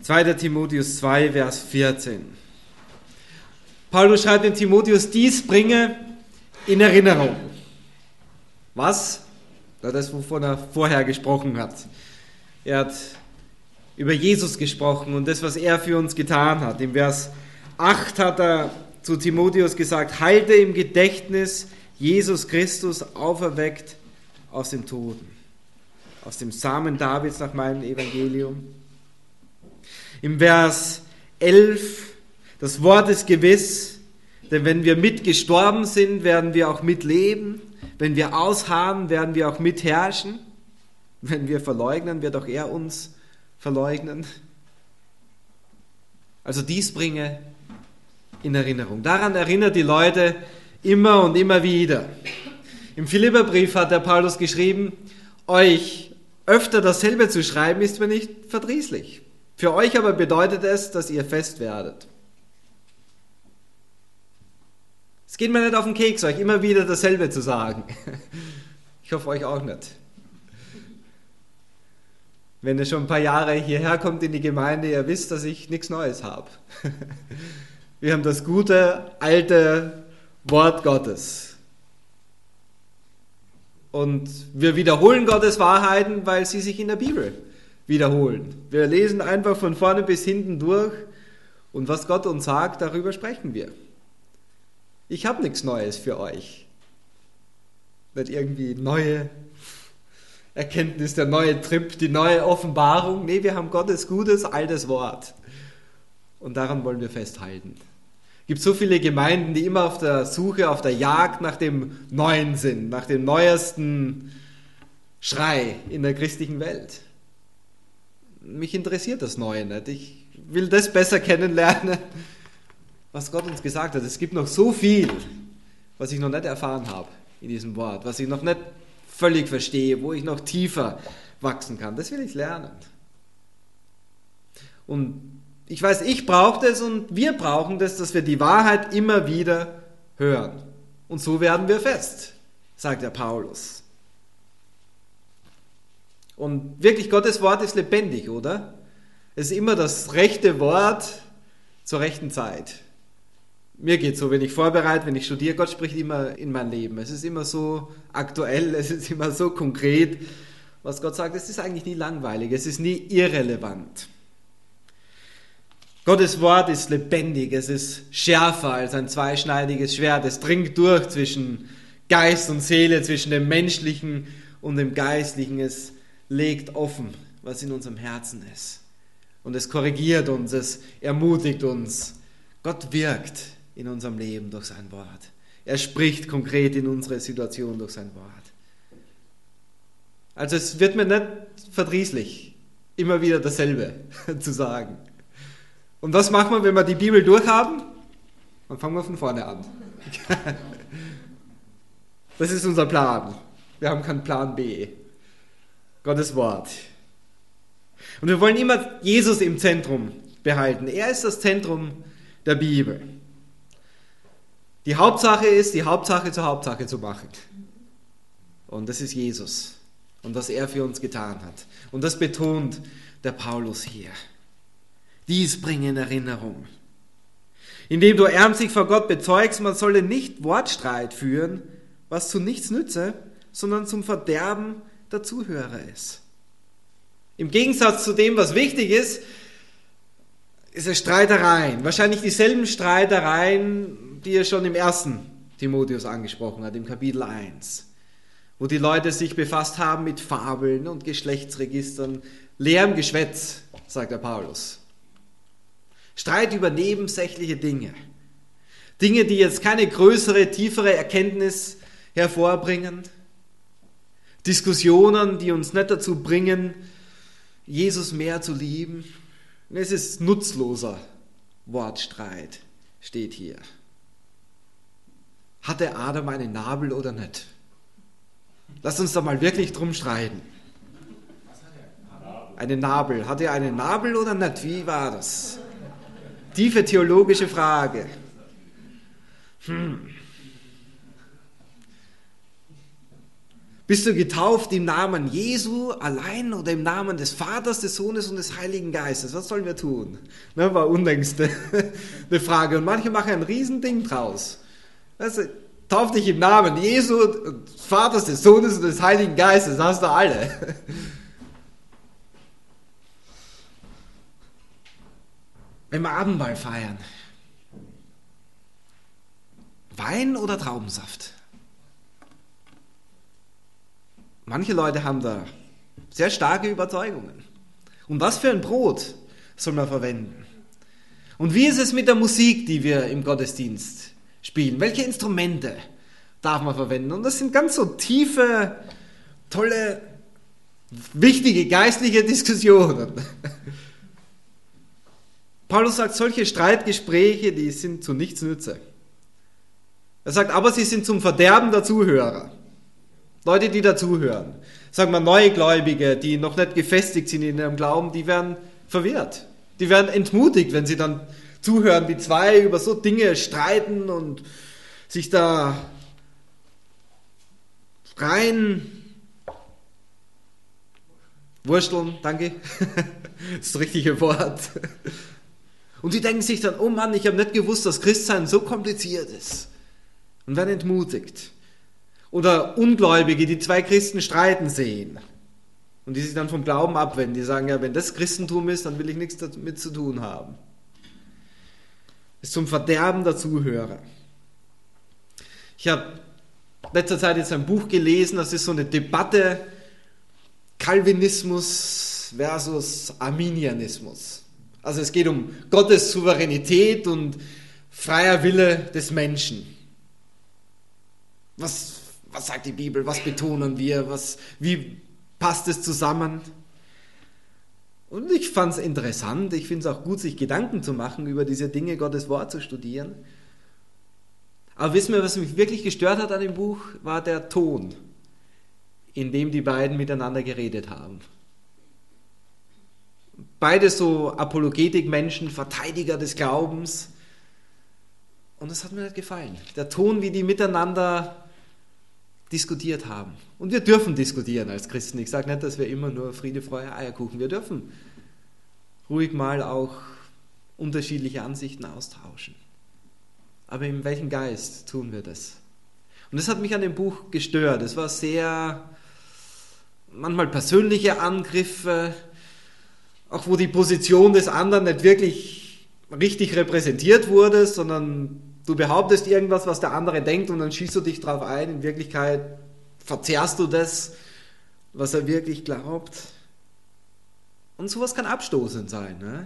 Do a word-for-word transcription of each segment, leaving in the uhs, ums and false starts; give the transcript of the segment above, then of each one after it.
zweiter Timotheus zwei, Vers vierzehn. Paulus schreibt in Timotheus, dies bringe in Erinnerung. Was? Das, wovon er vorher gesprochen hat. Er hat über Jesus gesprochen und das, was er für uns getan hat. Im Vers acht hat er zu Timotheus gesagt, halte im Gedächtnis Jesus Christus auferweckt aus den Toten, aus dem Samen Davids nach meinem Evangelium. Im Vers elf, das Wort ist gewiss, denn wenn wir mitgestorben sind, werden wir auch mitleben. Wenn wir ausharren, werden wir auch mitherrschen. Wenn wir verleugnen, wird auch er uns verleugnen. Also dies bringe in Erinnerung. Daran erinnert die Leute immer und immer wieder. Im Philipperbrief hat der Paulus geschrieben, euch öfter dasselbe zu schreiben, ist mir nicht verdrießlich. Für euch aber bedeutet es, dass ihr fest werdet. Es geht mir nicht auf den Keks, euch immer wieder dasselbe zu sagen. Ich hoffe, euch auch nicht. Wenn ihr schon ein paar Jahre hierher kommt in die Gemeinde, ihr wisst, dass ich nichts Neues habe. Wir haben das gute, alte Wort Gottes. Und wir wiederholen Gottes Wahrheiten, weil sie sich in der Bibel wiederholen. Wir lesen einfach von vorne bis hinten durch und was Gott uns sagt, darüber sprechen wir. Ich habe nichts Neues für euch. Nicht irgendwie neue Erkenntnis, der neue Trip, die neue Offenbarung. Nee, wir haben Gottes gutes, altes Wort. Und daran wollen wir festhalten. Es gibt so viele Gemeinden, die immer auf der Suche, auf der Jagd nach dem Neuen sind, nach dem neuesten Schrei in der christlichen Welt. Mich interessiert das Neue nicht. Ich will das besser kennenlernen, was Gott uns gesagt hat. Es gibt noch so viel, was ich noch nicht erfahren habe in diesem Wort, was ich noch nicht völlig verstehe, wo ich noch tiefer wachsen kann. Das will ich lernen. Und ich weiß, ich brauche das und wir brauchen das, dass wir die Wahrheit immer wieder hören. Und so werden wir fest, sagt der Paulus. Und wirklich, Gottes Wort ist lebendig, oder? Es ist immer das rechte Wort zur rechten Zeit. Mir geht es so, wenn ich vorbereite, wenn ich studiere, Gott spricht immer in mein Leben. Es ist immer so aktuell, es ist immer so konkret. Was Gott sagt, es ist eigentlich nie langweilig, es ist nie irrelevant. Gottes Wort ist lebendig, es ist schärfer als ein zweischneidiges Schwert. Es dringt durch zwischen Geist und Seele, zwischen dem Menschlichen und dem Geistlichen. Es legt offen, was in unserem Herzen ist. Und es korrigiert uns, es ermutigt uns. Gott wirkt in unserem Leben durch sein Wort. Er spricht konkret in unsere Situation durch sein Wort. Also es wird mir nicht verdrießlich, immer wieder dasselbe zu sagen. Und was machen wir, wenn wir die Bibel durchhaben? Dann fangen wir von vorne an. Das ist unser Plan. Wir haben keinen Plan B. Gottes Wort. Und wir wollen immer Jesus im Zentrum behalten. Er ist das Zentrum der Bibel. Die Hauptsache ist, die Hauptsache zur Hauptsache zu machen. Und das ist Jesus. Und was er für uns getan hat. Und das betont der Paulus hier. Dies bringe in Erinnerung. Indem du ernstlich vor Gott bezeugst, man solle nicht Wortstreit führen, was zu nichts nütze, sondern zum Verderben der Zuhörer ist. Im Gegensatz zu dem, was wichtig ist, ist es Streitereien. Wahrscheinlich dieselben Streitereien, die er schon im ersten Timotheus angesprochen hat, im Kapitel eins. Wo die Leute sich befasst haben mit Fabeln und Geschlechtsregistern, leerem Geschwätz, sagt der Paulus. Streit über nebensächliche Dinge. Dinge, die jetzt keine größere, tiefere Erkenntnis hervorbringen. Diskussionen, die uns nicht dazu bringen, Jesus mehr zu lieben. Es ist nutzloser Wortstreit, steht hier. Hatte Adam einen Nabel oder nicht? Lasst uns da mal wirklich drum streiten. Einen Nabel. Hatte er einen Nabel oder nicht? Wie war das? Tiefe theologische Frage. Hm. Bist du getauft im Namen Jesu allein oder im Namen des Vaters, des Sohnes und des Heiligen Geistes? Was sollen wir tun? Das war unlängst eine Frage. Und manche machen ein Riesending draus. Also, tauf dich im Namen Jesu, des Vaters, des Sohnes und des Heiligen Geistes. Das hast du alle. Wenn wir Abendmahl feiern, Wein oder Traubensaft? Manche Leute haben da sehr starke Überzeugungen. Und was für ein Brot soll man verwenden? Und wie ist es mit der Musik, die wir im Gottesdienst spielen? Welche Instrumente darf man verwenden? Und das sind ganz so tiefe, tolle, wichtige geistliche Diskussionen. Paulus sagt, solche Streitgespräche, die sind zu nichts nütze. Er sagt, aber sie sind zum Verderben der Zuhörer. Leute, die dazuhören, sagen wir Neugläubige, die noch nicht gefestigt sind in ihrem Glauben, die werden verwirrt. Die werden entmutigt, wenn sie dann zuhören, wie zwei über so Dinge streiten und sich da rein wursteln, danke, das ist das richtige Wort. Und die denken sich dann, oh Mann, ich habe nicht gewusst, dass Christsein so kompliziert ist. Und werden entmutigt. Oder Ungläubige, die zwei Christen streiten sehen und die sich dann vom Glauben abwenden. Die sagen, ja, wenn das Christentum ist, dann will ich nichts damit zu tun haben. Das ist zum Verderben der Zuhörer. Ich habe letzter Zeit jetzt ein Buch gelesen, das ist so eine Debatte Calvinismus versus Arminianismus. Also es geht um Gottes Souveränität und freier Wille des Menschen. Was Was sagt die Bibel? Was betonen wir? Was, wie passt es zusammen? Und ich fand es interessant. Ich finde es auch gut, sich Gedanken zu machen über diese Dinge, Gottes Wort zu studieren. Aber wissen wir, was mich wirklich gestört hat an dem Buch, war der Ton, in dem die beiden miteinander geredet haben. Beide so Apologetikmenschen, Verteidiger des Glaubens. Und das hat mir nicht gefallen. Der Ton, wie die miteinander diskutiert haben. Und wir dürfen diskutieren als Christen. Ich sage nicht, dass wir immer nur Friede, Freude, Eierkuchen. Wir dürfen ruhig mal auch unterschiedliche Ansichten austauschen. Aber in welchem Geist tun wir das? Und das hat mich an dem Buch gestört. Es war sehr, manchmal persönliche Angriffe, auch wo die Position des anderen nicht wirklich richtig repräsentiert wurde, sondern du behauptest irgendwas, was der andere denkt und dann schießt du dich drauf ein. In Wirklichkeit verzerrst du das, was er wirklich glaubt. Und sowas kann abstoßend sein. Ne?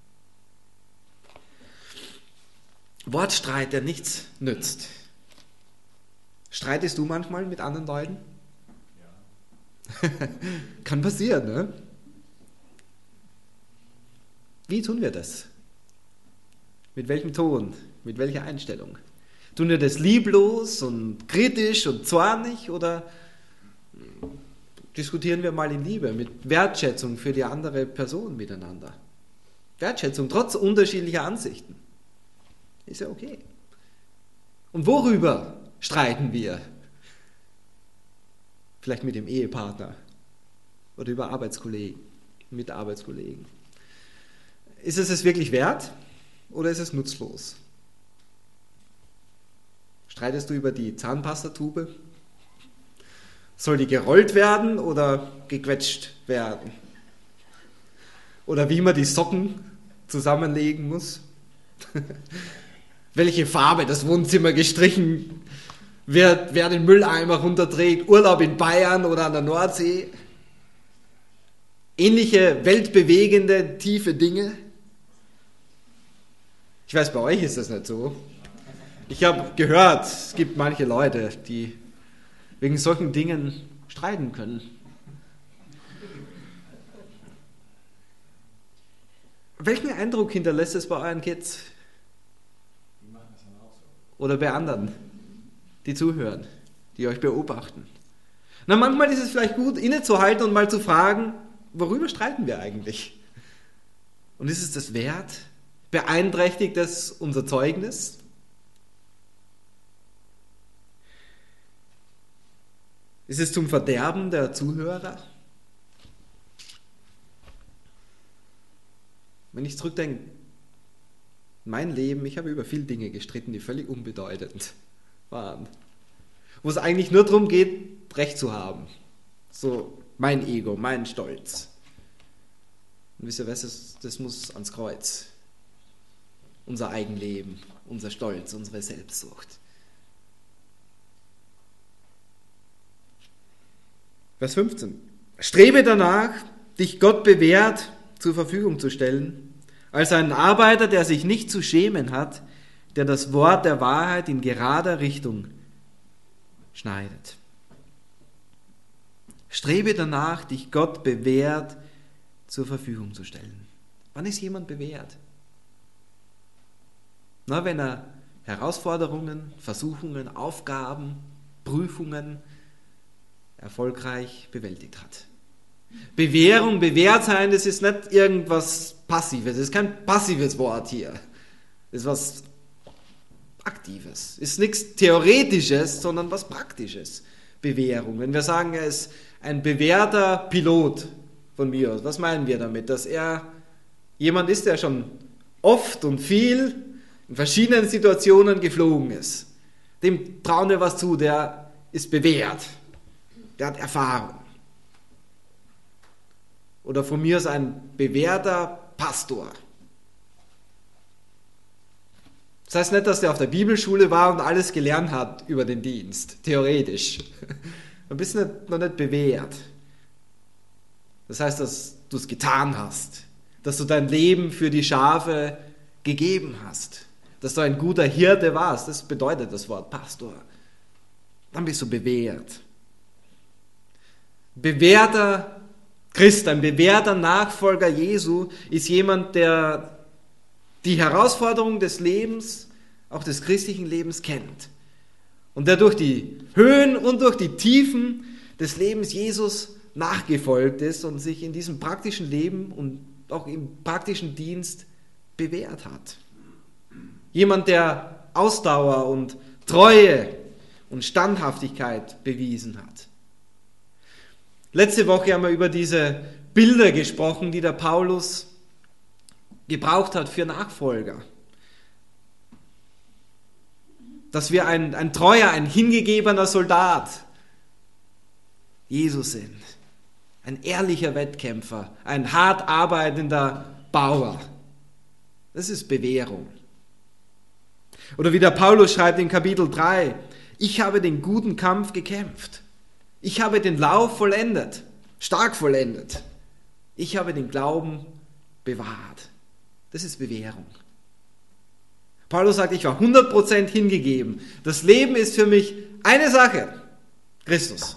Wortstreit, der nichts nützt. Streitest du manchmal mit anderen Leuten? Ja. Kann passieren, ne? Wie tun wir das? Mit welchem Ton? Mit welcher Einstellung? Tun wir das lieblos und kritisch und zornig oder diskutieren wir mal in Liebe, mit Wertschätzung für die andere Person miteinander? Wertschätzung trotz unterschiedlicher Ansichten. Ist ja okay. Und worüber streiten wir? Vielleicht mit dem Ehepartner oder über Arbeitskollegen, mit Arbeitskollegen. Ist es es wirklich wert oder ist es nutzlos? Streitest du über die Zahnpastatube? Soll die gerollt werden oder gequetscht werden? Oder wie man die Socken zusammenlegen muss? Welche Farbe das Wohnzimmer gestrichen wird, wer den Mülleimer runterträgt, Urlaub in Bayern oder an der Nordsee? Ähnliche weltbewegende, tiefe Dinge? Ich weiß, bei euch ist das nicht so. Ich habe gehört, es gibt manche Leute, die wegen solchen Dingen streiten können. Welchen Eindruck hinterlässt es bei euren Kids? Oder bei anderen, die zuhören, die euch beobachten? Na, manchmal ist es vielleicht gut, innezuhalten und mal zu fragen, worüber streiten wir eigentlich? Und ist es das wert? Beeinträchtigt es unser Zeugnis? Ist es zum Verderben der Zuhörer? Wenn ich zurückdenke, mein Leben, ich habe über viele Dinge gestritten, die völlig unbedeutend waren. Wo es eigentlich nur darum geht, Recht zu haben. So mein Ego, mein Stolz. Und wisst ihr was, das, das muss ans Kreuz. Unser Eigenleben, unser Stolz, unsere Selbstsucht. Vers fünfzehn. Strebe danach, dich Gott bewährt zur Verfügung zu stellen, als einen Arbeiter, der sich nicht zu schämen hat, der das Wort der Wahrheit in gerader Richtung schneidet. Strebe danach, dich Gott bewährt zur Verfügung zu stellen. Wann ist jemand bewährt? Na, wenn er Herausforderungen, Versuchungen, Aufgaben, Prüfungen erfolgreich bewältigt hat. Bewährung, bewährt sein, das ist nicht irgendwas Passives, das ist kein passives Wort hier. Das ist was Aktives. Ist nichts Theoretisches, sondern was Praktisches. Bewährung. Wenn wir sagen, er ist ein bewährter Pilot von mir aus, was meinen wir damit? Dass er jemand ist, der schon oft und viel in verschiedenen Situationen geflogen ist. Dem trauen wir was zu, der ist bewährt. Der hat Erfahrung. Oder von mir ist ein bewährter Pastor. Das heißt nicht, dass der auf der Bibelschule war und alles gelernt hat über den Dienst, theoretisch. Du bist nicht, noch nicht bewährt. Das heißt, dass du es getan hast, dass du dein Leben für die Schafe gegeben hast, dass du ein guter Hirte warst. Das bedeutet das Wort Pastor. Dann bist du bewährt. Bewährter Christ, ein bewährter Nachfolger Jesu ist jemand, der die Herausforderungen des Lebens, auch des christlichen Lebens kennt. Und der durch die Höhen und durch die Tiefen des Lebens Jesus nachgefolgt ist und sich in diesem praktischen Leben und auch im praktischen Dienst bewährt hat. Jemand, der Ausdauer und Treue und Standhaftigkeit bewiesen hat. Letzte Woche haben wir über diese Bilder gesprochen, die der Paulus gebraucht hat für Nachfolger. Dass wir ein, ein treuer, ein hingegebener Soldat Jesus sind. Ein ehrlicher Wettkämpfer, ein hart arbeitender Bauer. Das ist Bewährung. Oder wie der Paulus schreibt in Kapitel drei, ich habe den guten Kampf gekämpft. Ich habe den Lauf vollendet, stark vollendet. Ich habe den Glauben bewahrt. Das ist Bewährung. Paulus sagt, ich war hundert Prozent hingegeben. Das Leben ist für mich eine Sache, Christus.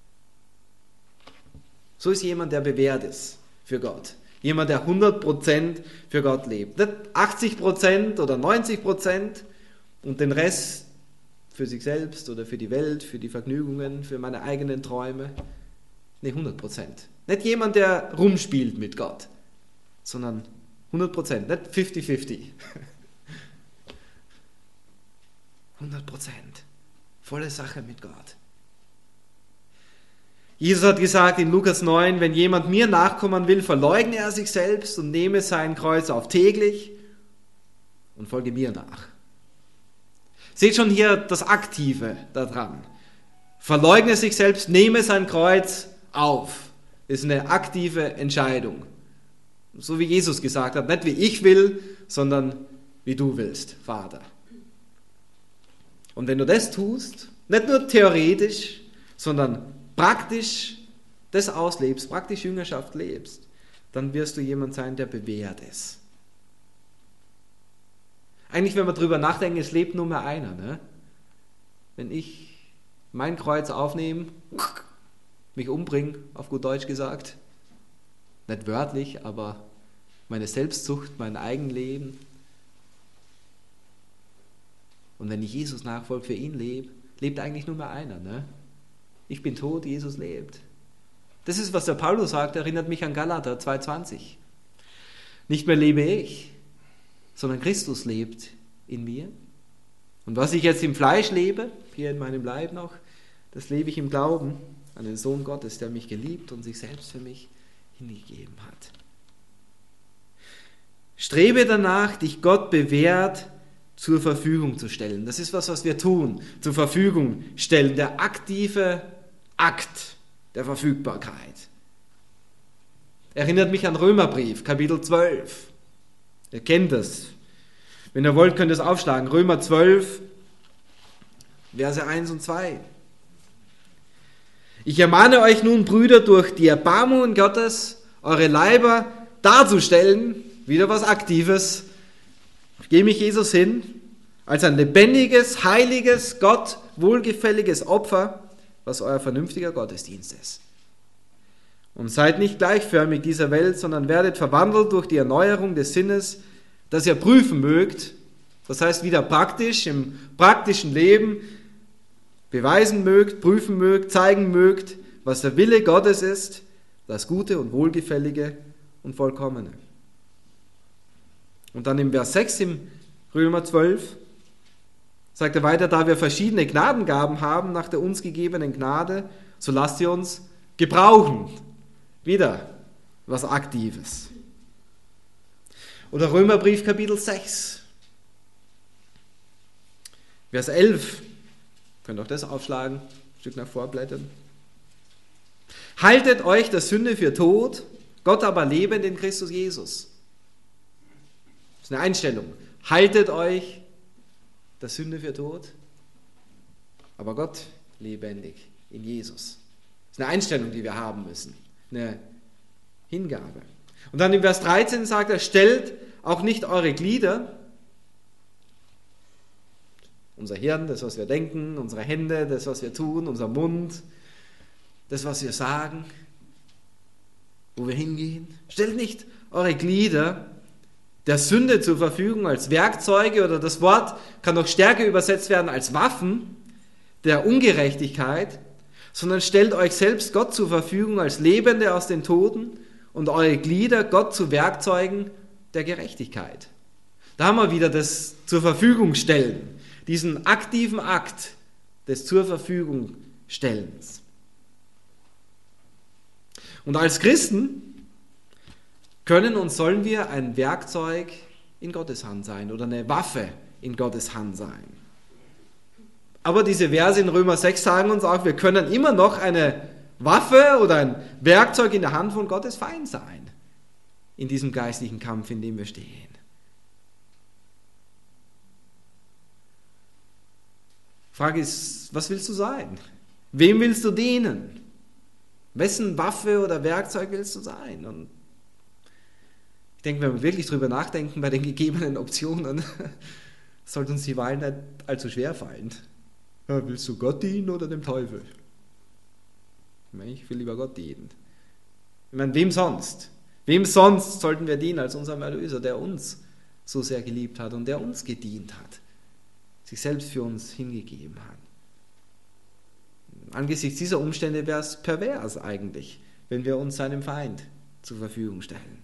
So ist jemand, der bewährt ist für Gott. Jemand, der hundert Prozent für Gott lebt. Nicht achtzig Prozent oder neunzig Prozent und den Rest für sich selbst oder für die Welt, für die Vergnügungen, für meine eigenen Träume. Nee, hundert Prozent. Nicht jemand, der rumspielt mit Gott, sondern hundert Prozent, nicht fünfzig fünfzig. hundert Prozent. Volle Sache mit Gott. Jesus hat gesagt in Lukas neun, wenn jemand mir nachkommen will, verleugne er sich selbst und nehme sein Kreuz auf täglich und folge mir nach. Seht schon hier das Aktive daran. Verleugne sich selbst, nehme sein Kreuz auf. Das ist eine aktive Entscheidung. So wie Jesus gesagt hat, nicht wie ich will, sondern wie du willst, Vater. Und wenn du das tust, nicht nur theoretisch, sondern praktisch das auslebst, praktisch Jüngerschaft lebst, dann wirst du jemand sein, der bewährt ist. Eigentlich, wenn wir drüber nachdenken, es lebt nur mehr einer. Ne? Wenn ich mein Kreuz aufnehme, mich umbringe, auf gut Deutsch gesagt, nicht wörtlich, aber meine Selbstsucht, mein Eigenleben. Und wenn ich Jesus nachfolge, für ihn lebe, lebt eigentlich nur mehr einer. Ne? Ich bin tot, Jesus lebt. Das ist, was der Paulus sagt, erinnert mich an Galater zwei zwanzig. Nicht mehr lebe ich, sondern Christus lebt in mir. Und was ich jetzt im Fleisch lebe, hier in meinem Leib noch, das lebe ich im Glauben an den Sohn Gottes, der mich geliebt und sich selbst für mich hingegeben hat. Strebe danach, dich Gott bewährt zur Verfügung zu stellen. Das ist was, was wir tun, zur Verfügung stellen. Der aktive Akt der Verfügbarkeit. Erinnert mich an Römerbrief, Kapitel zwölf. Ihr kennt das. Wenn ihr wollt, könnt ihr es aufschlagen. Römer zwölf, Verse eins und zwei. Ich ermahne euch nun, Brüder, durch die Erbarmungen Gottes, eure Leiber darzustellen, wieder was Aktives, ich gebe mich Jesus hin, als ein lebendiges, heiliges, Gott wohlgefälliges Opfer, was euer vernünftiger Gottesdienst ist. Und seid nicht gleichförmig dieser Welt, sondern werdet verwandelt durch die Erneuerung des Sinnes, dass ihr prüfen mögt, das heißt wieder praktisch, im praktischen Leben beweisen mögt, prüfen mögt, zeigen mögt, was der Wille Gottes ist, das Gute und Wohlgefällige und Vollkommene. Und dann im Vers sechs im Römer zwölf sagt er weiter, da wir verschiedene Gnadengaben haben nach der uns gegebenen Gnade, so lasst sie uns gebrauchen. Wieder was Aktives. Oder Römerbrief Kapitel sechs, Vers elf. Könnt auch das aufschlagen, ein Stück nach vorblättern. Haltet euch der Sünde für tot, Gott aber lebend in Christus Jesus. Das ist eine Einstellung. Haltet euch der Sünde für tot, aber Gott lebendig in Jesus. Das ist eine Einstellung, die wir haben müssen. Eine Hingabe. Und dann im Vers dreizehn sagt er, stellt auch nicht eure Glieder, unser Hirn, das, was wir denken, unsere Hände, das, was wir tun, unser Mund, das, was wir sagen, wo wir hingehen. Stellt nicht eure Glieder der Sünde zur Verfügung als Werkzeuge, oder das Wort kann noch stärker übersetzt werden als Waffen der Ungerechtigkeit, sondern stellt euch selbst Gott zur Verfügung als Lebende aus den Toten und eure Glieder Gott zu Werkzeugen der Gerechtigkeit. Da haben wir wieder das zur Verfügung stellen, diesen aktiven Akt des zur Verfügung stellens. Und als Christen können und sollen wir ein Werkzeug in Gottes Hand sein oder eine Waffe in Gottes Hand sein. Aber diese Verse in Römer sechs sagen uns auch, wir können immer noch eine Waffe oder ein Werkzeug in der Hand von Gottes Feind sein, in diesem geistlichen Kampf, in dem wir stehen. Frage ist, was willst du sein? Wem willst du dienen? Wessen Waffe oder Werkzeug willst du sein? Und ich denke, wenn wir wirklich drüber nachdenken bei den gegebenen Optionen, sollte uns die Wahl nicht allzu schwer fallen. Ja, willst du Gott dienen oder dem Teufel? Ich will lieber Gott dienen. Ich meine, wem sonst? Wem sonst sollten wir dienen als unserem Erlöser, der uns so sehr geliebt hat und der uns gedient hat, sich selbst für uns hingegeben hat. Angesichts dieser Umstände wäre es pervers eigentlich, wenn wir uns seinem Feind zur Verfügung stellen.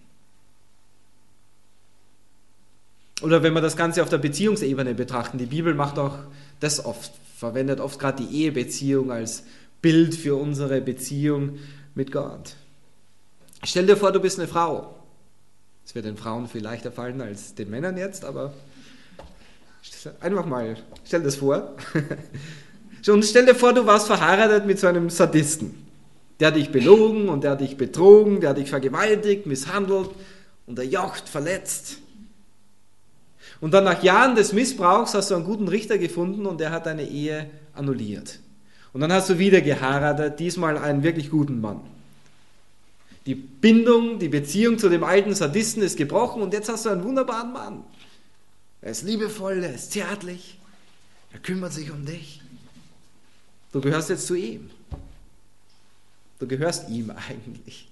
Oder wenn wir das Ganze auf der Beziehungsebene betrachten, die Bibel macht auch das oft, verwendet oft gerade die Ehebeziehung als Bild für unsere Beziehung mit Gott. Stell dir vor, du bist eine Frau. Das wird den Frauen viel leichter fallen als den Männern jetzt, aber einfach mal, stell das vor. Und stell dir vor, du warst verheiratet mit so einem Sadisten. Der hat dich belogen und der hat dich betrogen, der hat dich vergewaltigt, misshandelt, unterjocht, verletzt. Und dann nach Jahren des Missbrauchs hast du einen guten Richter gefunden und der hat deine Ehe annulliert. Und dann hast du wieder geheiratet, diesmal einen wirklich guten Mann. Die Bindung, die Beziehung zu dem alten Sadisten ist gebrochen und jetzt hast du einen wunderbaren Mann. Er ist liebevoll, er ist zärtlich, er kümmert sich um dich. Du gehörst jetzt zu ihm. Du gehörst ihm eigentlich.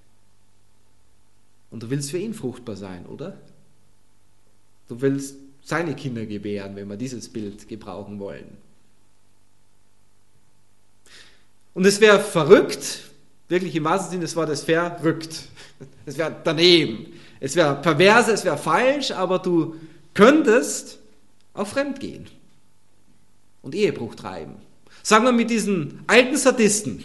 Und du willst für ihn fruchtbar sein, oder? Du willst seine Kinder gebären, wenn wir dieses Bild gebrauchen wollen. Und es wäre verrückt, wirklich im wahrsten Sinne des Wortes verrückt. Es wäre daneben. Es wäre perverse, es wäre falsch, aber du könntest auch fremd gehen und Ehebruch treiben. Sagen wir mit diesem alten Sadisten,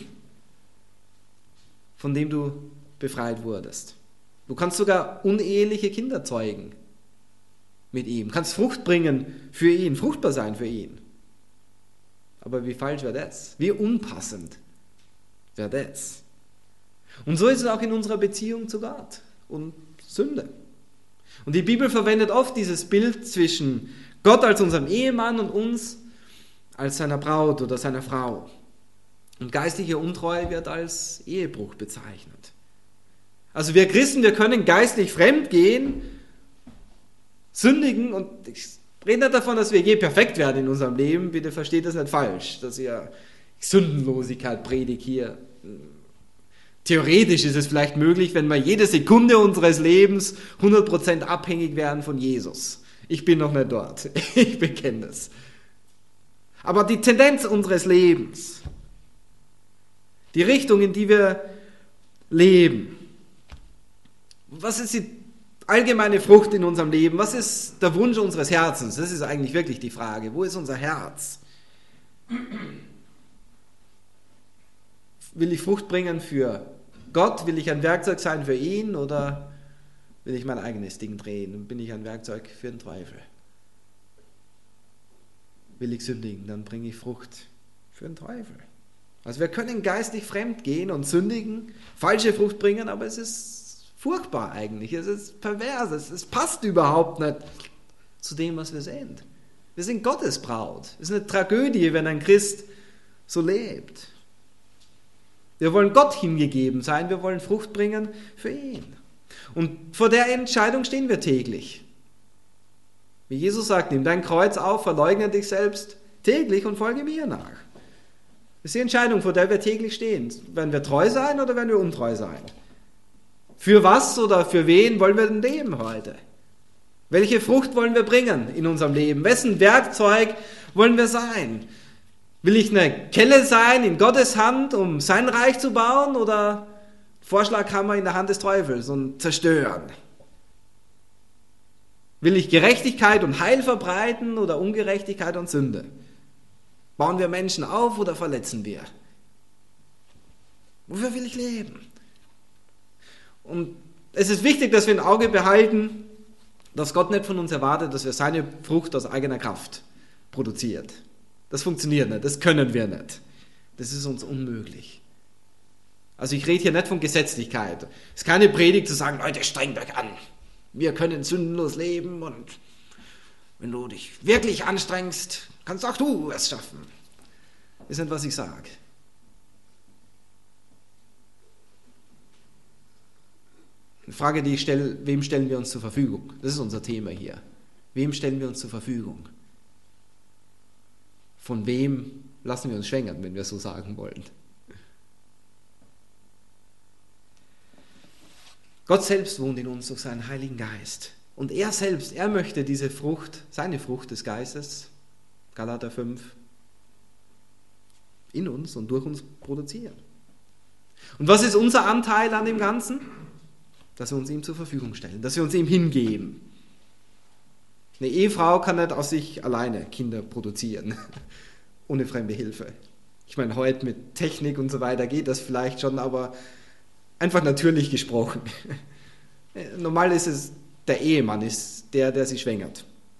von dem du befreit wurdest. Du kannst sogar uneheliche Kinder zeugen mit ihm, kannst Frucht bringen für ihn, fruchtbar sein für ihn. Aber wie falsch wäre das? Wie unpassend wäre das? Und so ist es auch in unserer Beziehung zu Gott und Sünde. Und die Bibel verwendet oft dieses Bild zwischen Gott als unserem Ehemann und uns als seiner Braut oder seiner Frau. Und geistliche Untreue wird als Ehebruch bezeichnet. Also wir Christen, wir können geistlich fremd gehen, sündigen, und ich rede nicht davon, dass wir je perfekt werden in unserem Leben, bitte versteht das nicht falsch, dass ihr Sündenlosigkeit predigt hier. Theoretisch ist es vielleicht möglich, wenn wir jede Sekunde unseres Lebens hundert Prozent abhängig wären von Jesus. Ich bin noch nicht dort, ich bekenne das. Aber die Tendenz unseres Lebens, die Richtung, in die wir leben, was ist die allgemeine Frucht in unserem Leben? Was ist der Wunsch unseres Herzens? Das ist eigentlich wirklich die Frage. Wo ist unser Herz? Will ich Frucht bringen für Gott? Will ich ein Werkzeug sein für ihn? Oder will ich mein eigenes Ding drehen und bin ich ein Werkzeug für den Teufel? Will ich sündigen, dann bringe ich Frucht für den Teufel. Also wir können geistlich fremd gehen und sündigen, falsche Frucht bringen, aber es ist furchtbar eigentlich, es ist pervers, es, es passt überhaupt nicht zu dem, was wir sind. Wir sind Gottes Braut. Es ist eine Tragödie, wenn ein Christ so lebt. Wir wollen Gott hingegeben sein, wir wollen Frucht bringen für ihn. Und vor der Entscheidung stehen wir täglich. Wie Jesus sagt, nimm dein Kreuz auf, verleugne dich selbst täglich und folge mir nach. Das ist die Entscheidung, vor der wir täglich stehen. Werden wir treu sein oder werden wir untreu sein? Für was oder für wen wollen wir denn leben heute? Welche Frucht wollen wir bringen in unserem Leben? Wessen Werkzeug wollen wir sein? Will ich eine Kelle sein in Gottes Hand, um sein Reich zu bauen, oder Vorschlaghammer in der Hand des Teufels und zerstören? Will ich Gerechtigkeit und Heil verbreiten oder Ungerechtigkeit und Sünde? Bauen wir Menschen auf oder verletzen wir? Wofür will ich leben? Und es ist wichtig, dass wir im Auge behalten, dass Gott nicht von uns erwartet, dass wir seine Frucht aus eigener Kraft produziert. Das funktioniert nicht, das können wir nicht. Das ist uns unmöglich. Also ich rede hier nicht von Gesetzlichkeit. Es ist keine Predigt zu sagen, Leute, strengt euch an. Wir können sündenlos leben und wenn du dich wirklich anstrengst, kannst auch du es schaffen. Das ist nicht, was ich sage. Eine Frage, die ich stelle, wem stellen wir uns zur Verfügung? Das ist unser Thema hier. Wem stellen wir uns zur Verfügung? Von wem lassen wir uns schwängern, wenn wir so sagen wollen? Gott selbst wohnt in uns durch seinen Heiligen Geist. Und er selbst, er möchte diese Frucht, seine Frucht des Geistes, Galater fünf, in uns und durch uns produzieren. Und was ist unser Anteil an dem Ganzen? Dass wir uns ihm zur Verfügung stellen, dass wir uns ihm hingeben. Eine Ehefrau kann nicht aus sich alleine Kinder produzieren, ohne fremde Hilfe. Ich meine, heute mit Technik und so weiter geht das vielleicht schon, aber einfach natürlich gesprochen. Normal ist es, der Ehemann ist der, der sie schwängert.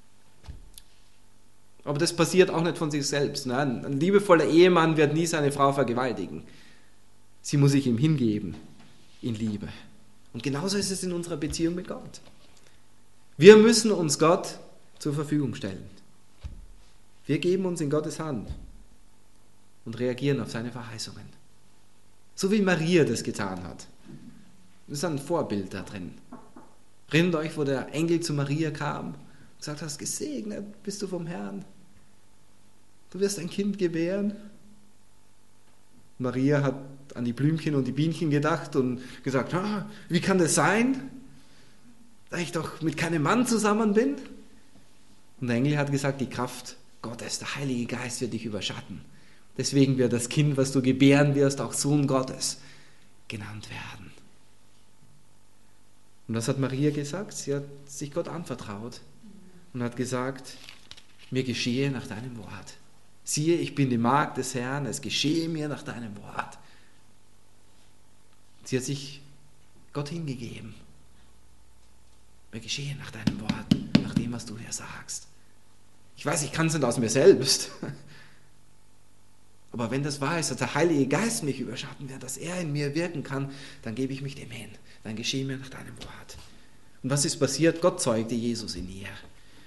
Aber das passiert auch nicht von sich selbst. Ne? Ein liebevoller Ehemann wird nie seine Frau vergewaltigen. Sie muss sich ihm hingeben, in Liebe. Und genauso ist es in unserer Beziehung mit Gott. Wir müssen uns Gott zur Verfügung stellen. Wir geben uns in Gottes Hand und reagieren auf seine Verheißungen. So wie Maria das getan hat. Das ist ein Vorbild da drin. Erinnert euch, wo der Engel zu Maria kam und gesagt hat, gesegnet bist du vom Herrn. Du wirst ein Kind gebären. Maria hat an die Blümchen und die Bienchen gedacht und gesagt, ah, wie kann das sein, da ich doch mit keinem Mann zusammen bin? Und der Engel hat gesagt, die Kraft Gottes, der Heilige Geist wird dich überschatten. Deswegen wird das Kind, was du gebären wirst, auch Sohn Gottes genannt werden. Und was hat Maria gesagt? Sie hat sich Gott anvertraut und hat gesagt, mir geschehe nach deinem Wort. Siehe, ich bin die Magd des Herrn, es geschehe mir nach deinem Wort. Sie hat sich Gott hingegeben. Mir geschehe nach deinem Wort, nach dem, was du mir sagst. Ich weiß, ich kann es nicht aus mir selbst. Aber wenn das wahr ist, dass der Heilige Geist mich überschatten wird, dass er in mir wirken kann, dann gebe ich mich dem hin. Dann geschehe mir nach deinem Wort. Und was ist passiert? Gott zeugte Jesus in ihr.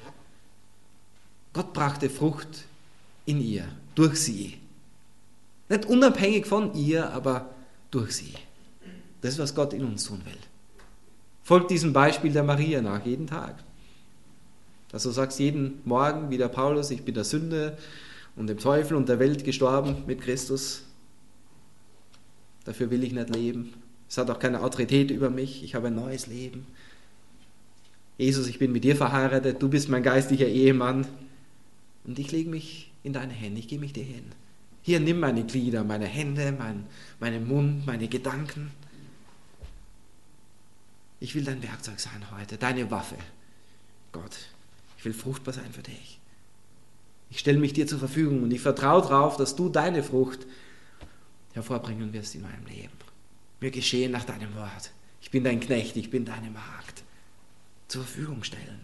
Gott brachte Frucht in ihr, durch sie. Nicht unabhängig von ihr, aber durch sie. Das ist, was Gott in uns tun will. Folgt diesem Beispiel der Maria nach, jeden Tag. Dass du sagst, jeden Morgen, wie der Paulus, ich bin der Sünde und dem Teufel und der Welt gestorben mit Christus. Dafür will ich nicht leben. Es hat auch keine Autorität über mich. Ich habe ein neues Leben. Jesus, ich bin mit dir verheiratet. Du bist mein geistlicher Ehemann. Und ich lege mich in deine Hände. Ich gebe mich dir hin. Hier, nimm meine Glieder, meine Hände, mein, meinen Mund, meine Gedanken. Ich will dein Werkzeug sein heute, deine Waffe. Gott, ich will fruchtbar sein für dich. Ich stelle mich dir zur Verfügung und ich vertraue darauf, dass du deine Frucht hervorbringen wirst in meinem Leben. Mir geschehen nach deinem Wort. Ich bin dein Knecht, ich bin deine Magd. Zur Verfügung stellen.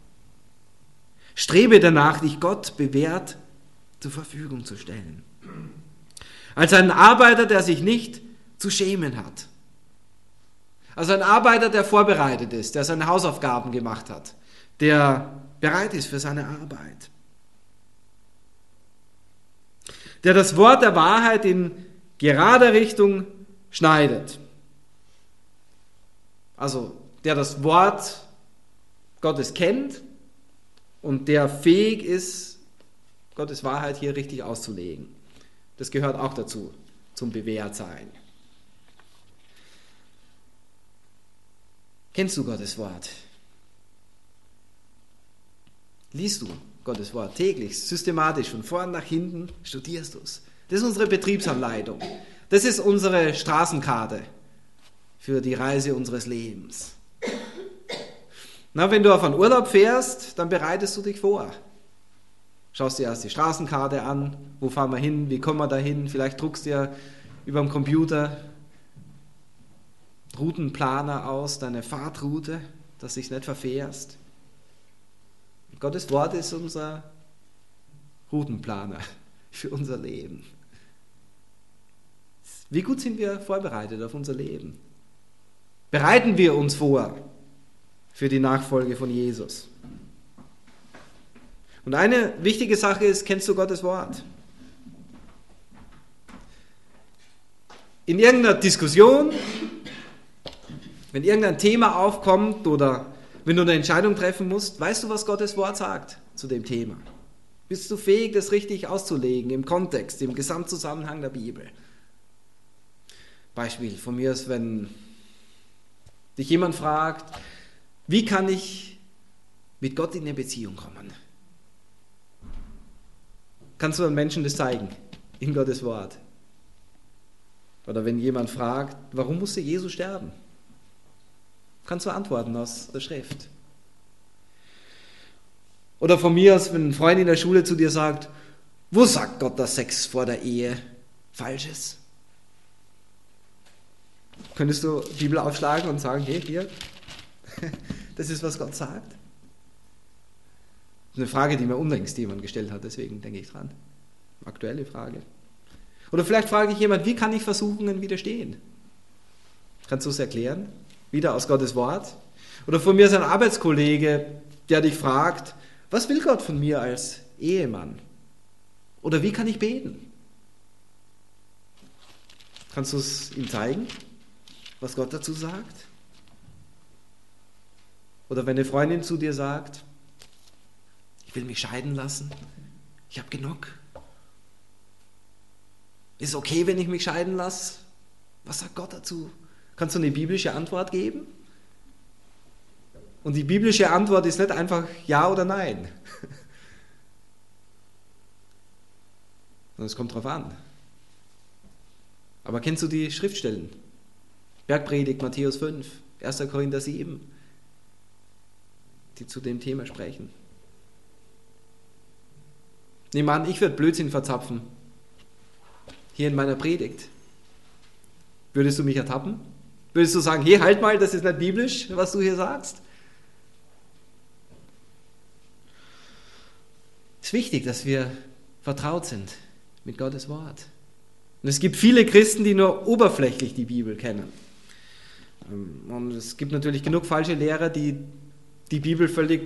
Strebe danach, dich Gott bewährt zur Verfügung zu stellen. Als ein Arbeiter, der sich nicht zu schämen hat. Also ein Arbeiter, der vorbereitet ist, der seine Hausaufgaben gemacht hat, der bereit ist für seine Arbeit. Der das Wort der Wahrheit in gerader Richtung schneidet. Also der das Wort Gottes kennt und der fähig ist, Gottes Wahrheit hier richtig auszulegen. Das gehört auch dazu, zum Bewährtsein. Kennst du Gottes Wort? Liest du Gottes Wort täglich, systematisch, von vorn nach hinten, studierst du es. Das ist unsere Betriebsanleitung. Das ist unsere Straßenkarte für die Reise unseres Lebens. Na, wenn du auf einen Urlaub fährst, dann bereitest du dich vor. Schaust dir erst die Straßenkarte an, wo fahren wir hin, wie kommen wir da hin, vielleicht druckst du dir über dem Computer Routenplaner aus, deine Fahrtroute, dass du dich nicht verfährst. Gottes Wort ist unser Routenplaner für unser Leben. Wie gut sind wir vorbereitet auf unser Leben? Bereiten wir uns vor für die Nachfolge von Jesus? Und eine wichtige Sache ist, kennst du Gottes Wort? In irgendeiner Diskussion, wenn irgendein Thema aufkommt oder wenn du eine Entscheidung treffen musst, weißt du, was Gottes Wort sagt zu dem Thema? Bist du fähig, das richtig auszulegen im Kontext, im Gesamtzusammenhang der Bibel? Beispiel von mir ist, wenn dich jemand fragt, wie kann ich mit Gott in eine Beziehung kommen? Kannst du einem Menschen das zeigen in Gottes Wort? Oder wenn jemand fragt, warum musste Jesus sterben? Kannst du antworten aus der Schrift. Oder von mir aus, wenn ein Freund in der Schule zu dir sagt, wo sagt Gott, dass Sex vor der Ehe falsch ist? Könntest du die Bibel aufschlagen und sagen, hey, hier, das ist, was Gott sagt? Das ist eine Frage, die mir unlängst jemand gestellt hat, deswegen denke ich dran. Aktuelle Frage. Oder vielleicht frage ich jemand, wie kann ich Versuchungen widerstehen? Kannst du es erklären? Wieder aus Gottes Wort. Oder von mir ist ein Arbeitskollege, der dich fragt, was will Gott von mir als Ehemann? Oder wie kann ich beten? Kannst du es ihm zeigen, was Gott dazu sagt? Oder wenn eine Freundin zu dir sagt, ich will mich scheiden lassen, ich habe genug. Ist es okay, wenn ich mich scheiden lasse? Was sagt Gott dazu? Kannst du eine biblische Antwort geben? Und die biblische Antwort ist nicht einfach Ja oder Nein. Sondern es kommt drauf an. Aber kennst du die Schriftstellen? Bergpredigt, Matthäus fünf, erster Korinther sieben, die zu dem Thema sprechen. Nehmen wir an, ich würde Blödsinn verzapfen. Hier in meiner Predigt. Würdest du mich ertappen? Würdest du sagen, hey, halt mal, das ist nicht biblisch, was du hier sagst? Es ist wichtig, dass wir vertraut sind mit Gottes Wort. Und es gibt viele Christen, die nur oberflächlich die Bibel kennen. Und es gibt natürlich genug falsche Lehrer, die die Bibel völlig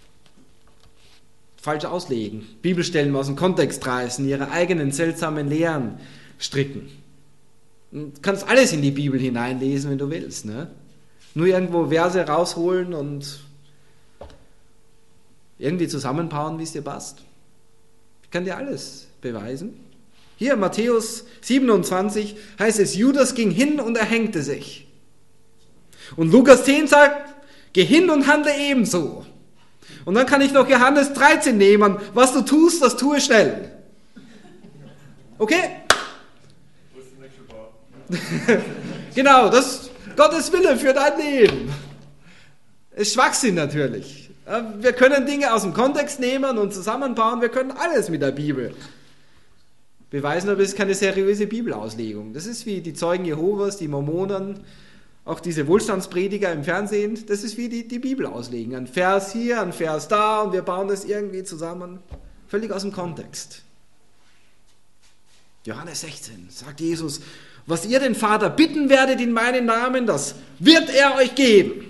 falsch auslegen, Bibelstellen aus dem Kontext reißen, ihre eigenen seltsamen Lehren stricken. Du kannst alles in die Bibel hineinlesen, wenn du willst. Ne? Nur irgendwo Verse rausholen und irgendwie zusammenbauen, wie es dir passt. Ich kann dir alles beweisen. Hier, Matthäus siebenundzwanzig heißt es, Judas ging hin und erhängte sich. Und Lukas zehn sagt, geh hin und handle ebenso. Und dann kann ich noch Johannes dreizehn nehmen, was du tust, das tue schnell. Okay? Genau, das ist Gottes Wille für dein Leben. Ist Schwachsinn natürlich. Wir können Dinge aus dem Kontext nehmen und zusammenbauen, wir können alles mit der Bibel beweisen, aber es ist keine seriöse Bibelauslegung. Das ist wie die Zeugen Jehovas, die Mormonen, auch diese Wohlstandsprediger im Fernsehen, das ist wie die, die Bibel auslegen. Ein Vers hier, ein Vers da und wir bauen das irgendwie zusammen. Völlig aus dem Kontext. Johannes sechzehn sagt Jesus, was ihr den Vater bitten werdet in meinem Namen, das wird er euch geben.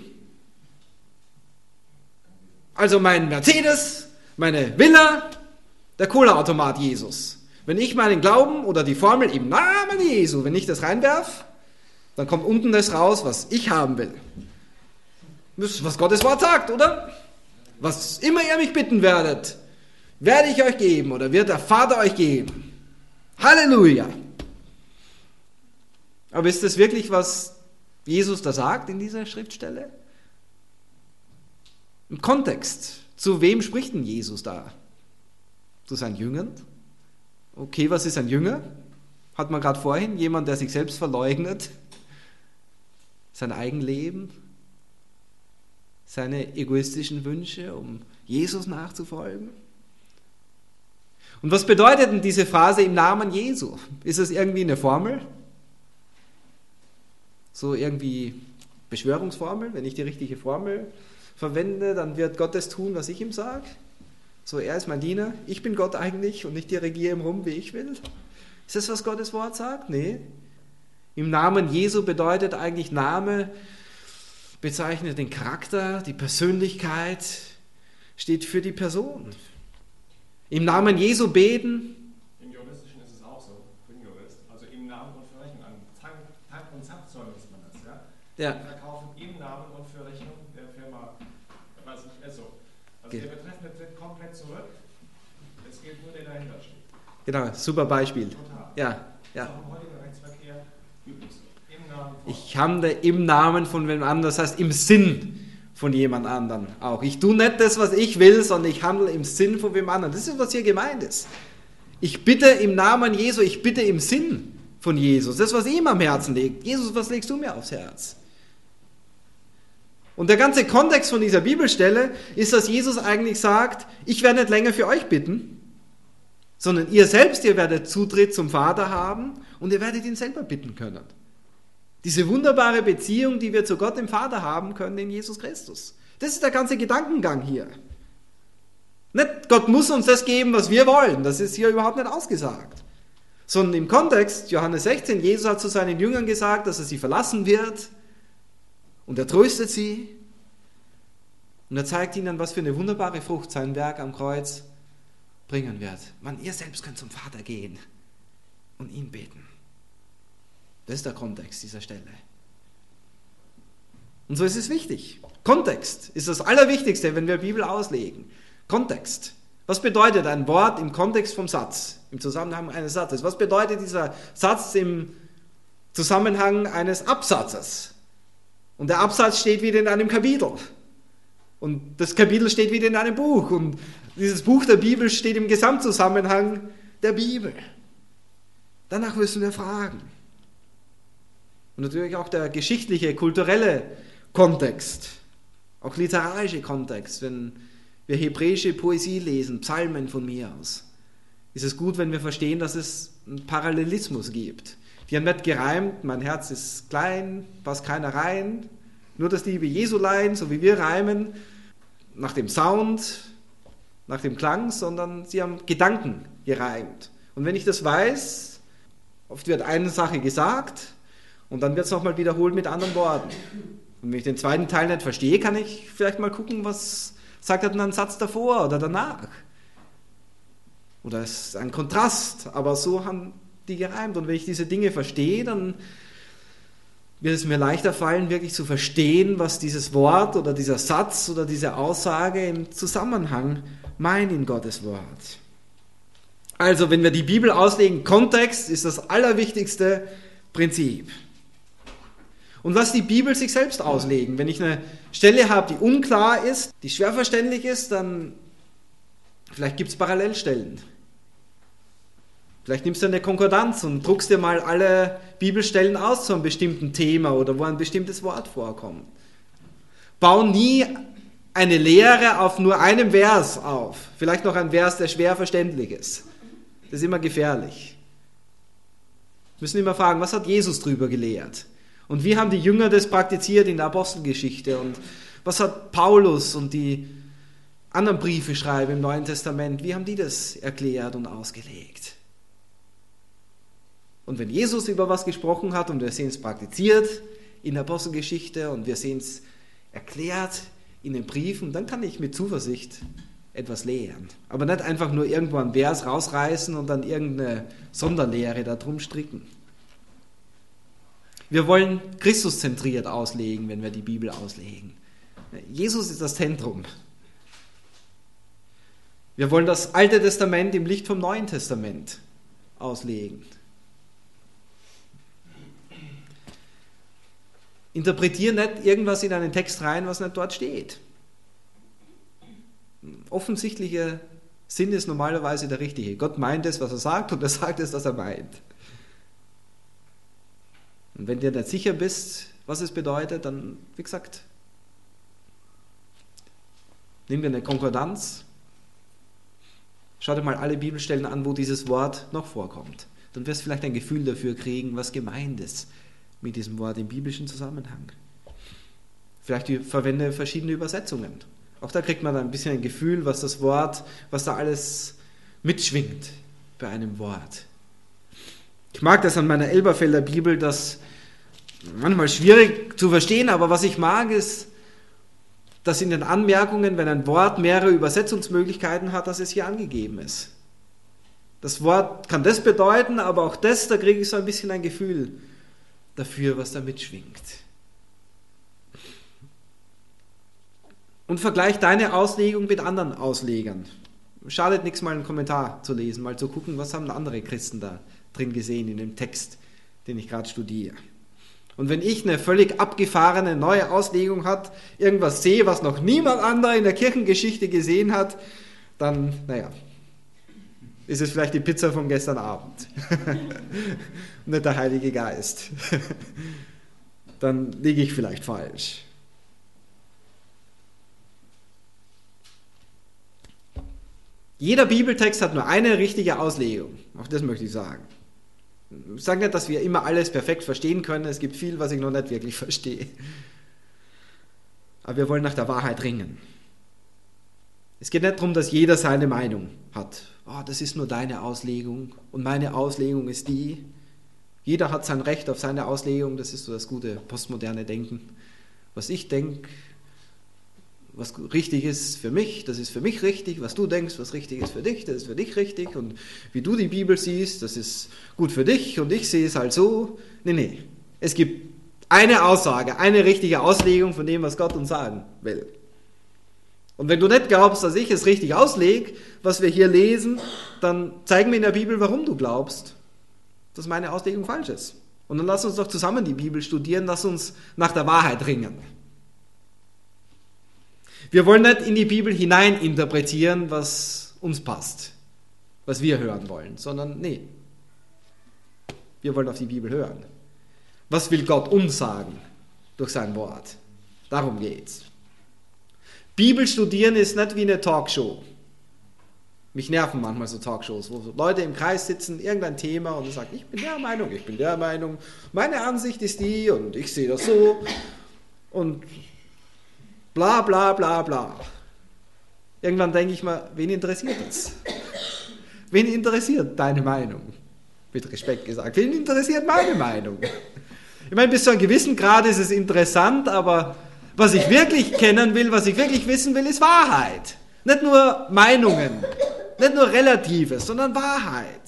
Also mein Mercedes, meine Villa, der Cola-Automat Jesus. Wenn ich meinen Glauben oder die Formel im Namen Jesu, wenn ich das reinwerfe, dann kommt unten das raus, was ich haben will. Das ist, was Gottes Wort sagt, oder? Was immer ihr mich bitten werdet, werde ich euch geben oder wird der Vater euch geben. Halleluja! Aber ist das wirklich, was Jesus da sagt in dieser Schriftstelle? Im Kontext, zu wem spricht denn Jesus da? Zu seinen Jüngern? Okay, was ist ein Jünger? Hat man gerade vorhin jemand, der sich selbst verleugnet? Sein Eigenleben? Seine egoistischen Wünsche, um Jesus nachzufolgen? Und was bedeutet denn diese Phrase im Namen Jesu? Ist es irgendwie eine Formel? So irgendwie Beschwörungsformel? Wenn ich die richtige Formel verwende, dann wird Gott das tun, was ich ihm sage? So, er ist mein Diener, ich bin Gott eigentlich und ich dirigiere ihm rum, wie ich will. Ist das, was Gottes Wort sagt? Nee. Im Namen Jesu bedeutet eigentlich Name, bezeichnet den Charakter, die Persönlichkeit, steht für die Person. Im Namen Jesu beten. Im Juristischen ist es auch so, für den Jurist. Also im Namen und für Rechnung. An Tank, Tank und Zapfsäule ist man das, ja? Ja. Wir verkaufen im Namen und für Rechnung der Firma, weiß ich, also. Also Ge- der Betreffende tritt komplett zurück. Es gilt nur, der dahinter steht. Genau, super Beispiel. Total. Ja, Das ja. ist auch im heutigen Rechtsverkehr üblich so. Im Namen von. Ich handle im Namen von wem anderen, das heißt im Sinn von jemand anderen auch. Ich tue nicht das, was ich will, sondern ich handle im Sinn von wem anderen. Das ist, was hier gemeint ist. Ich bitte im Namen Jesu, ich bitte im Sinn von Jesus. Das, was ihm am Herzen liegt. Jesus, was legst du mir aufs Herz? Und der ganze Kontext von dieser Bibelstelle ist, dass Jesus eigentlich sagt, ich werde nicht länger für euch bitten, sondern ihr selbst, ihr werdet Zutritt zum Vater haben und ihr werdet ihn selber bitten können. Diese wunderbare Beziehung, die wir zu Gott, dem Vater, haben können in Jesus Christus. Das ist der ganze Gedankengang hier. Nicht, Gott muss uns das geben, was wir wollen. Das ist hier überhaupt nicht ausgesagt. Sondern im Kontext, Johannes sechzehn, Jesus hat zu seinen Jüngern gesagt, dass er sie verlassen wird. Und er tröstet sie. Und er zeigt ihnen, was für eine wunderbare Frucht sein Werk am Kreuz bringen wird. Man, ihr selbst könnt zum Vater gehen und ihn beten. Das ist der Kontext dieser Stelle. Und so ist es wichtig. Kontext ist das Allerwichtigste, wenn wir Bibel auslegen. Kontext. Was bedeutet ein Wort im Kontext vom Satz? Im Zusammenhang eines Satzes. Was bedeutet dieser Satz im Zusammenhang eines Absatzes? Und der Absatz steht wieder in einem Kapitel. Und das Kapitel steht wieder in einem Buch. Und dieses Buch der Bibel steht im Gesamtzusammenhang der Bibel. Danach müssen wir fragen. Und natürlich auch der geschichtliche, kulturelle Kontext, auch literarische Kontext, wenn wir hebräische Poesie lesen, Psalmen von mir aus. ist es gut, wenn wir verstehen, dass es einen Parallelismus gibt. Die haben nicht gereimt, mein Herz ist klein, passt keiner rein, nur das Liebe Jesulein, so wie wir reimen, nach dem Sound, nach dem Klang, sondern sie haben Gedanken gereimt. Und wenn ich das weiß, oft wird eine Sache gesagt und dann wird es nochmal wiederholt mit anderen Worten. Und wenn ich den zweiten Teil nicht verstehe, kann ich vielleicht mal gucken, was sagt er denn einen Satz davor oder danach. Oder es ist ein Kontrast, aber so haben die gereimt. Und wenn ich diese Dinge verstehe, dann wird es mir leichter fallen, wirklich zu verstehen, was dieses Wort oder dieser Satz oder diese Aussage im Zusammenhang meint in Gottes Wort. Also, wenn wir die Bibel auslegen, Kontext ist das allerwichtigste Prinzip. Und lass die Bibel sich selbst auslegen. Wenn ich eine Stelle habe, die unklar ist, die schwer verständlich ist, dann vielleicht gibt es Parallelstellen. Vielleicht nimmst du eine Konkordanz und druckst dir mal alle Bibelstellen aus zu einem bestimmten Thema oder wo ein bestimmtes Wort vorkommt. Bau nie eine Lehre auf nur einem Vers auf. Vielleicht noch ein Vers, der schwer verständlich ist. Das ist immer gefährlich. Wir müssen immer fragen, was hat Jesus drüber gelehrt? Und wie haben die Jünger das praktiziert in der Apostelgeschichte? Und was hat Paulus und die anderen Briefe schreiben im Neuen Testament, wie haben die das erklärt und ausgelegt? Und wenn Jesus über was gesprochen hat und wir sehen es praktiziert in der Apostelgeschichte und wir sehen es erklärt in den Briefen, dann kann ich mit Zuversicht etwas lehren. Aber nicht einfach nur irgendwo einen Vers rausreißen und dann irgendeine Sonderlehre da drum stricken. Wir wollen Christuszentriert auslegen, wenn wir die Bibel auslegen. Jesus ist das Zentrum. Wir wollen das Alte Testament im Licht vom Neuen Testament auslegen. Interpretiere nicht irgendwas in einen Text rein, was nicht dort steht. Offensichtlicher Sinn ist normalerweise der richtige. Gott meint es, was er sagt, und er sagt es, was er meint. Und wenn du nicht sicher bist, was es bedeutet, dann, wie gesagt, nimm dir eine Konkordanz, schau dir mal alle Bibelstellen an, wo dieses Wort noch vorkommt. Dann wirst du vielleicht ein Gefühl dafür kriegen, was gemeint ist mit diesem Wort im biblischen Zusammenhang. Vielleicht verwende verschiedene Übersetzungen. Auch da kriegt man ein bisschen ein Gefühl, was das Wort, was da alles mitschwingt bei einem Wort. Ich mag das an meiner Elberfelder Bibel, das manchmal schwierig zu verstehen, aber was ich mag, ist, dass in den Anmerkungen, wenn ein Wort mehrere Übersetzungsmöglichkeiten hat, dass es hier angegeben ist. Das Wort kann das bedeuten, aber auch das, da kriege ich so ein bisschen ein Gefühl dafür, was da mitschwingt. Und vergleich deine Auslegung mit anderen Auslegern. Schadet nichts, mal einen Kommentar zu lesen, mal zu gucken, was haben andere Christen da drin gesehen in dem Text, den ich gerade studiere. Und wenn ich eine völlig abgefahrene neue Auslegung hat, irgendwas sehe, was noch niemand anderer in der Kirchengeschichte gesehen hat, dann, naja, ist es vielleicht die Pizza von gestern Abend. Nicht der Heilige Geist. Dann liege ich vielleicht falsch. Jeder Bibeltext hat nur eine richtige Auslegung. Auch das möchte ich sagen. Ich sage nicht, dass wir immer alles perfekt verstehen können. Es gibt viel, was ich noch nicht wirklich verstehe. Aber wir wollen nach der Wahrheit ringen. Es geht nicht darum, dass jeder seine Meinung hat. Oh, das ist nur deine Auslegung und meine Auslegung ist die. Jeder hat sein Recht auf seine Auslegung. Das ist so das gute postmoderne Denken. Was ich denke, was richtig ist für mich, das ist für mich richtig. Was du denkst, was richtig ist für dich, das ist für dich richtig. Und wie du die Bibel siehst, das ist gut für dich und ich sehe es halt so. Nee, nee. Es gibt eine Aussage, eine richtige Auslegung von dem, was Gott uns sagen will. Und wenn du nicht glaubst, dass ich es richtig auslege, was wir hier lesen, dann zeig mir in der Bibel, warum du glaubst, dass meine Auslegung falsch ist. Und dann lass uns doch zusammen die Bibel studieren, lass uns nach der Wahrheit ringen. Wir wollen nicht in die Bibel hinein interpretieren, was uns passt, was wir hören wollen, sondern nee, wir wollen auf die Bibel hören. Was will Gott uns sagen durch sein Wort? Darum geht's. Bibel studieren ist nicht wie eine Talkshow. Mich nerven manchmal so Talkshows, wo so Leute im Kreis sitzen, irgendein Thema und sagen, ich bin der Meinung, ich bin der Meinung, meine Ansicht ist die und ich sehe das so und bla bla bla bla. Irgendwann denke ich mal, wen interessiert das? Wen interessiert deine Meinung? Mit Respekt gesagt, wen interessiert meine Meinung? Ich meine, bis zu einem gewissen Grad ist es interessant, aber was ich wirklich kennen will, was ich wirklich wissen will, ist Wahrheit. Nicht nur Meinungen, nicht nur Relatives, sondern Wahrheit.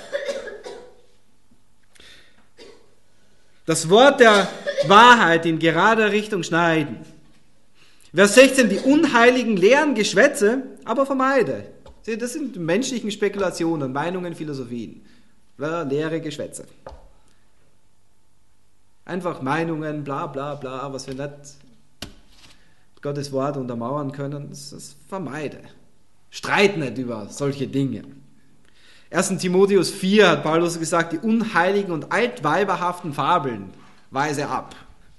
Das Wort der Wahrheit in gerader Richtung schneiden. Vers sechzehn, die unheiligen leeren Geschwätze, aber vermeide. Das sind menschlichen Spekulationen, Meinungen, Philosophien. Leere Geschwätze. Einfach Meinungen, bla bla bla, was wir nicht Gottes Wort untermauern können, das, das vermeide. Streit nicht über solche Dinge. erster Timotheus vier hat Paulus gesagt, die unheiligen und altweiberhaften Fabeln weise ab.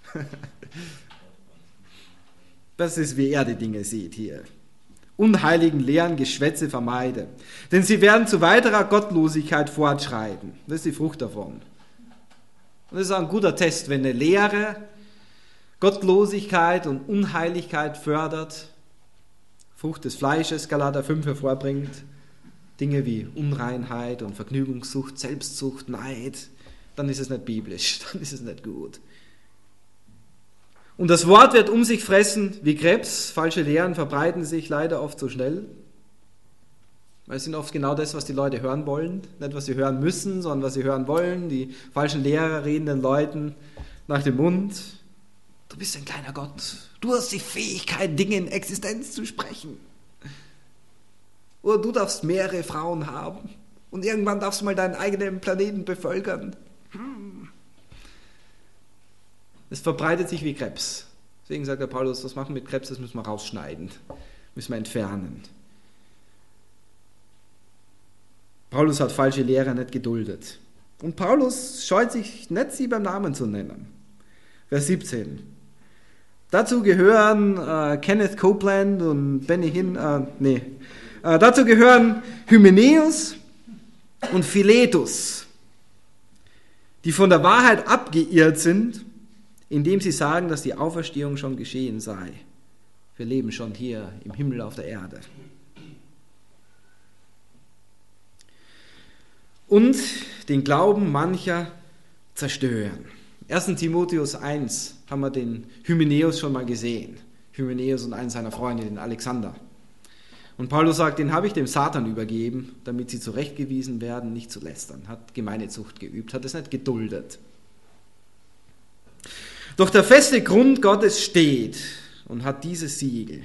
Das ist, wie er die Dinge sieht hier. Unheiligen leeren Geschwätze vermeide. Denn sie werden zu weiterer Gottlosigkeit fortschreiten. Das ist die Frucht davon. Und das ist auch ein guter Test, wenn eine Lehre Gottlosigkeit und Unheiligkeit fördert, Frucht des Fleisches, Galater fünf hervorbringt, Dinge wie Unreinheit und Vergnügungssucht, Selbstsucht, Neid, dann ist es nicht biblisch, dann ist es nicht gut. Und das Wort wird um sich fressen wie Krebs. Falsche Lehren verbreiten sich leider oft so schnell. Weil es sind oft genau das, was die Leute hören wollen. Nicht, was sie hören müssen, sondern was sie hören wollen. Die falschen Lehrer reden den Leuten nach dem Mund. Du bist ein kleiner Gott. Du hast die Fähigkeit, Dinge in Existenz zu sprechen. Oder du darfst mehrere Frauen haben. Und irgendwann darfst du mal deinen eigenen Planeten bevölkern. Hm. Es verbreitet sich wie Krebs. Deswegen sagt der Paulus, was machen wir mit Krebs, das müssen wir rausschneiden, müssen wir entfernen. Paulus hat falsche Lehrer nicht geduldet. Und Paulus scheut sich nicht, sie beim Namen zu nennen. Vers siebzehn. Dazu gehören äh, Kenneth Copeland und Benny Hinn, äh, nee, äh, dazu gehören Hymenäus und Philetus, die von der Wahrheit abgeirrt sind, indem sie sagen, dass die Auferstehung schon geschehen sei. Wir leben schon hier im Himmel auf der Erde. Und den Glauben mancher zerstören. erster Timotheus eins haben wir den Hymenäus schon mal gesehen. Hymenäus und einen seiner Freunde, den Alexander. Und Paulus sagt, den habe ich dem Satan übergeben, damit sie zurechtgewiesen werden, nicht zu lästern. Hat Gemeindezucht geübt, hat es nicht geduldet. Doch der feste Grund Gottes steht und hat dieses Siegel.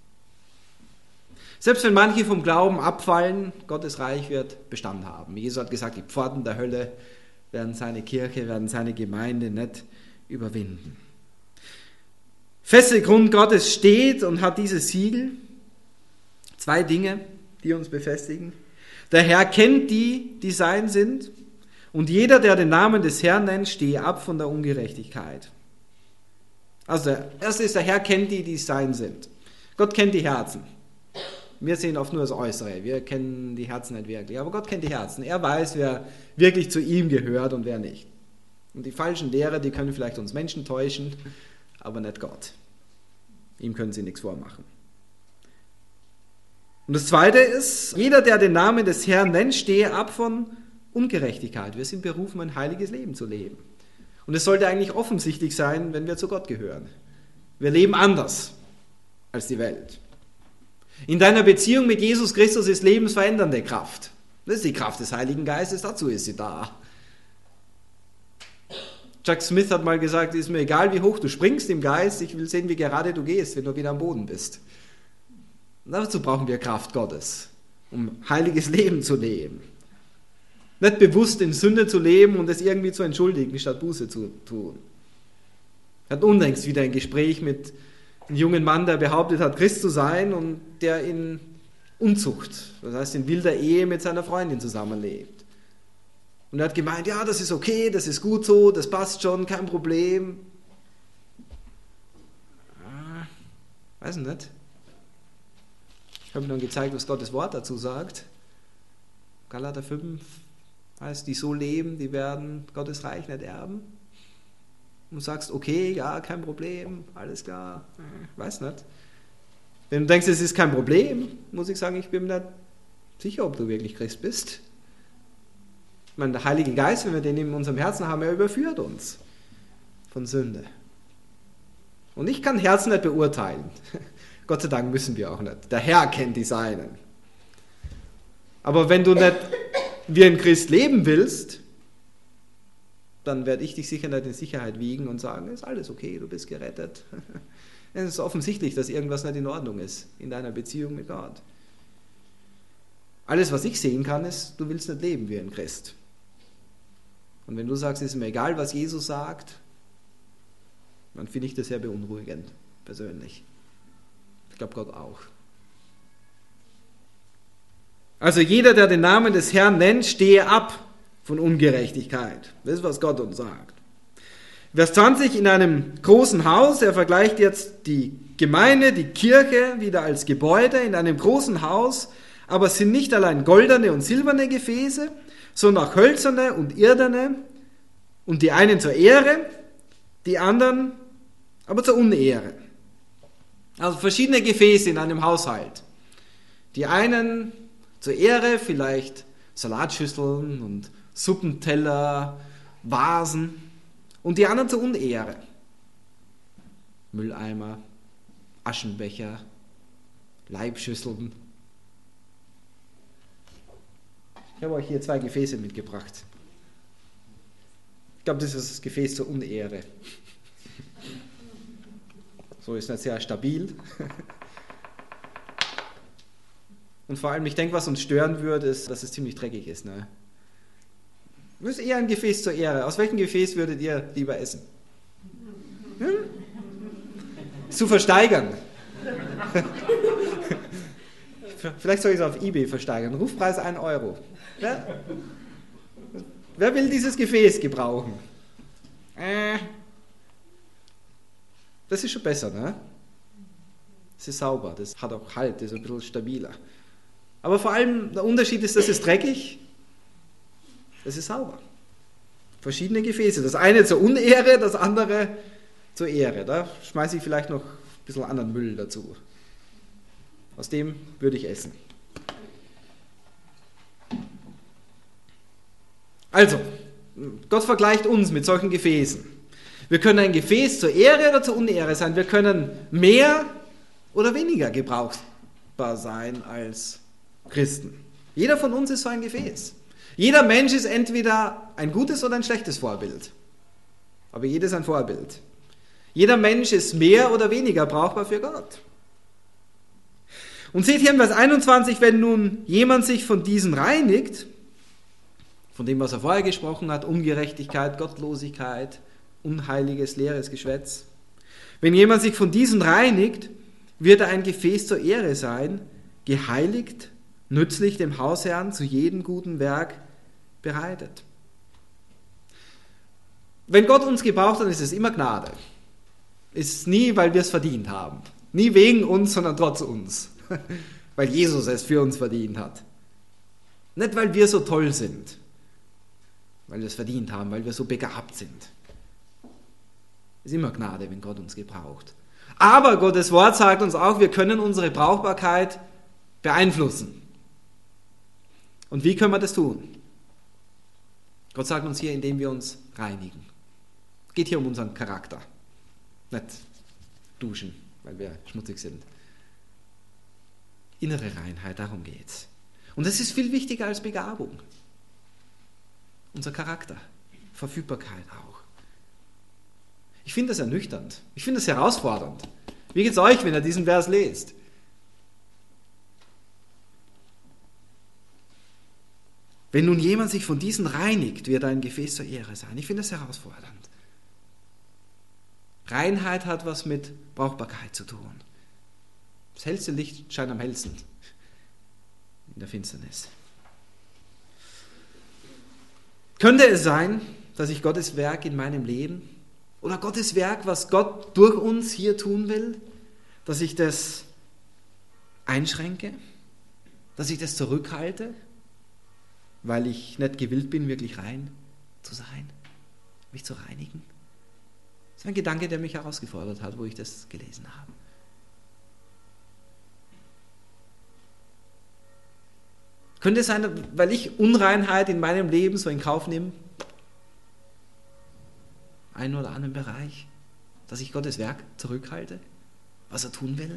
Selbst wenn manche vom Glauben abfallen, Gottes Reich wird Bestand haben. Jesus hat gesagt, die Pforten der Hölle werden seine Kirche, werden seine Gemeinde nicht überwinden. Feste Grund Gottes steht und hat dieses Siegel. Zwei Dinge, die uns befestigen. Der Herr kennt die, die sein sind. Und jeder, der den Namen des Herrn nennt, stehe ab von der Ungerechtigkeit. Also der erste ist, der Herr kennt die, die sein sind. Gott kennt die Herzen. Wir sehen oft nur das Äußere. Wir kennen die Herzen nicht wirklich. Aber Gott kennt die Herzen. Er weiß, wer wirklich zu ihm gehört und wer nicht. Und die falschen Lehrer, die können vielleicht uns Menschen täuschen, aber nicht Gott. Ihm können sie nichts vormachen. Und das Zweite ist, jeder, der den Namen des Herrn nennt, stehe ab von Ungerechtigkeit. Wir sind berufen, ein heiliges Leben zu leben. Und es sollte eigentlich offensichtlich sein, wenn wir zu Gott gehören. Wir leben anders als die Welt. In deiner Beziehung mit Jesus Christus ist lebensverändernde Kraft. Das ist die Kraft des Heiligen Geistes, dazu ist sie da. Chuck Smith hat mal gesagt, es ist mir egal, wie hoch du springst im Geist, ich will sehen, wie gerade du gehst, wenn du wieder am Boden bist. Und dazu brauchen wir Kraft Gottes, um heiliges Leben zu leben. Nicht bewusst in Sünde zu leben und es irgendwie zu entschuldigen, statt Buße zu tun. Er hat unlängst wieder ein Gespräch mit einem jungen Mann, der behauptet hat, Christ zu sein und der in Unzucht, das heißt in wilder Ehe mit seiner Freundin zusammenlebt. Und er hat gemeint, ja, das ist okay, das ist gut so, das passt schon, kein Problem. Ah, weiß nicht. Ich habe Ihnen gezeigt, was Gottes Wort dazu sagt. Galater fünf heißt, die so leben, die werden Gottes Reich nicht erben. Und du sagst, okay, ja, kein Problem, alles klar, ich weiß nicht. Wenn du denkst, es ist kein Problem, muss ich sagen, ich bin mir nicht sicher, ob du wirklich Christ bist. Ich meine, der Heilige Geist, wenn wir den in unserem Herzen haben, er überführt uns von Sünde. Und ich kann Herzen nicht beurteilen. Gott sei Dank müssen wir auch nicht. Der Herr kennt die Seinen. Aber wenn du nicht wie ein Christ leben willst, dann werde ich dich sicher nicht in Sicherheit wiegen und sagen, ist alles okay, du bist gerettet. Es ist offensichtlich, dass irgendwas nicht in Ordnung ist in deiner Beziehung mit Gott. Alles, was ich sehen kann, ist, du willst nicht leben wie ein Christ. Und wenn du sagst, es ist mir egal, was Jesus sagt, dann finde ich das sehr beunruhigend, persönlich. Ich glaube, Gott auch. Also jeder, der den Namen des Herrn nennt, stehe ab von Ungerechtigkeit. Das ist, was Gott uns sagt. Vers zwanzig, in einem großen Haus, er vergleicht jetzt die Gemeinde, die Kirche wieder als Gebäude, in einem großen Haus, aber es sind nicht allein goldene und silberne Gefäße, sondern auch hölzerne und irdene, und die einen zur Ehre, die anderen aber zur Unehre. Also verschiedene Gefäße in einem Haushalt. Die einen zur Ehre, vielleicht Salatschüsseln und Suppenteller, Vasen, und die anderen zur Unehre. Mülleimer, Aschenbecher, Leibschüsseln. Ich habe euch hier zwei Gefäße mitgebracht. Ich glaube, das ist das Gefäß zur Unehre. So ist nicht sehr stabil. Und vor allem, ich denke, was uns stören würde, ist, dass es ziemlich dreckig ist. Ne? Das ist eher ein Gefäß zur Ehre. Aus welchem Gefäß würdet ihr lieber essen? Hm? Zu versteigern. Vielleicht soll ich es auf eBay versteigern. Rufpreis ein Euro. Wer, wer will dieses Gefäß gebrauchen? Äh, das ist schon besser, ne? Das ist sauber, das hat auch Halt, das ist ein bisschen stabiler. Aber vor allem der Unterschied ist, das ist dreckig, das ist sauber. Verschiedene Gefäße. Das eine zur Unehre, das andere zur Ehre. Da schmeiße ich vielleicht noch ein bisschen anderen Müll dazu. Aus dem würde ich essen. Also, Gott vergleicht uns mit solchen Gefäßen. Wir können ein Gefäß zur Ehre oder zur Unehre sein. Wir können mehr oder weniger gebrauchbar sein als Christen. Jeder von uns ist so ein Gefäß. Jeder Mensch ist entweder ein gutes oder ein schlechtes Vorbild. Aber jeder ist ein Vorbild. Jeder Mensch ist mehr oder weniger brauchbar für Gott. Und seht hier in Vers einundzwanzig, wenn nun jemand sich von diesen reinigt, von dem, was er vorher gesprochen hat, Ungerechtigkeit, Gottlosigkeit, unheiliges, leeres Geschwätz. Wenn jemand sich von diesen reinigt, wird er ein Gefäß zur Ehre sein, geheiligt, nützlich dem Hausherrn zu jedem guten Werk bereitet. Wenn Gott uns gebraucht, dann ist es immer Gnade. Ist nie, weil wir es verdient haben. Nie wegen uns, sondern trotz uns. Weil Jesus es für uns verdient hat. Nicht, weil wir so toll sind, weil wir es verdient haben, weil wir so begabt sind. Ist immer Gnade, wenn Gott uns gebraucht. Aber Gottes Wort sagt uns auch, wir können unsere Brauchbarkeit beeinflussen. Und wie können wir das tun? Gott sagt uns hier, indem wir uns reinigen. Es geht hier um unseren Charakter. Nicht duschen, weil wir schmutzig sind. Innere Reinheit, darum geht's. Und das ist viel wichtiger als Begabung. Unser Charakter, Verfügbarkeit auch. Ich finde das ernüchternd. Ich finde das herausfordernd. Wie geht's euch, wenn ihr diesen Vers lest? Wenn nun jemand sich von diesen reinigt, wird er ein Gefäß zur Ehre sein. Ich finde das herausfordernd. Reinheit hat was mit Brauchbarkeit zu tun. Das hellste Licht scheint am hellsten in der Finsternis. Könnte es sein, dass ich Gottes Werk in meinem Leben oder Gottes Werk, was Gott durch uns hier tun will, dass ich das einschränke, dass ich das zurückhalte, weil ich nicht gewillt bin, wirklich rein zu sein, mich zu reinigen. Das ist ein Gedanke, der mich herausgefordert hat, wo ich das gelesen habe. Könnte es sein, weil ich Unreinheit in meinem Leben so in Kauf nehme, einen oder anderen Bereich, dass ich Gottes Werk zurückhalte, was er tun will?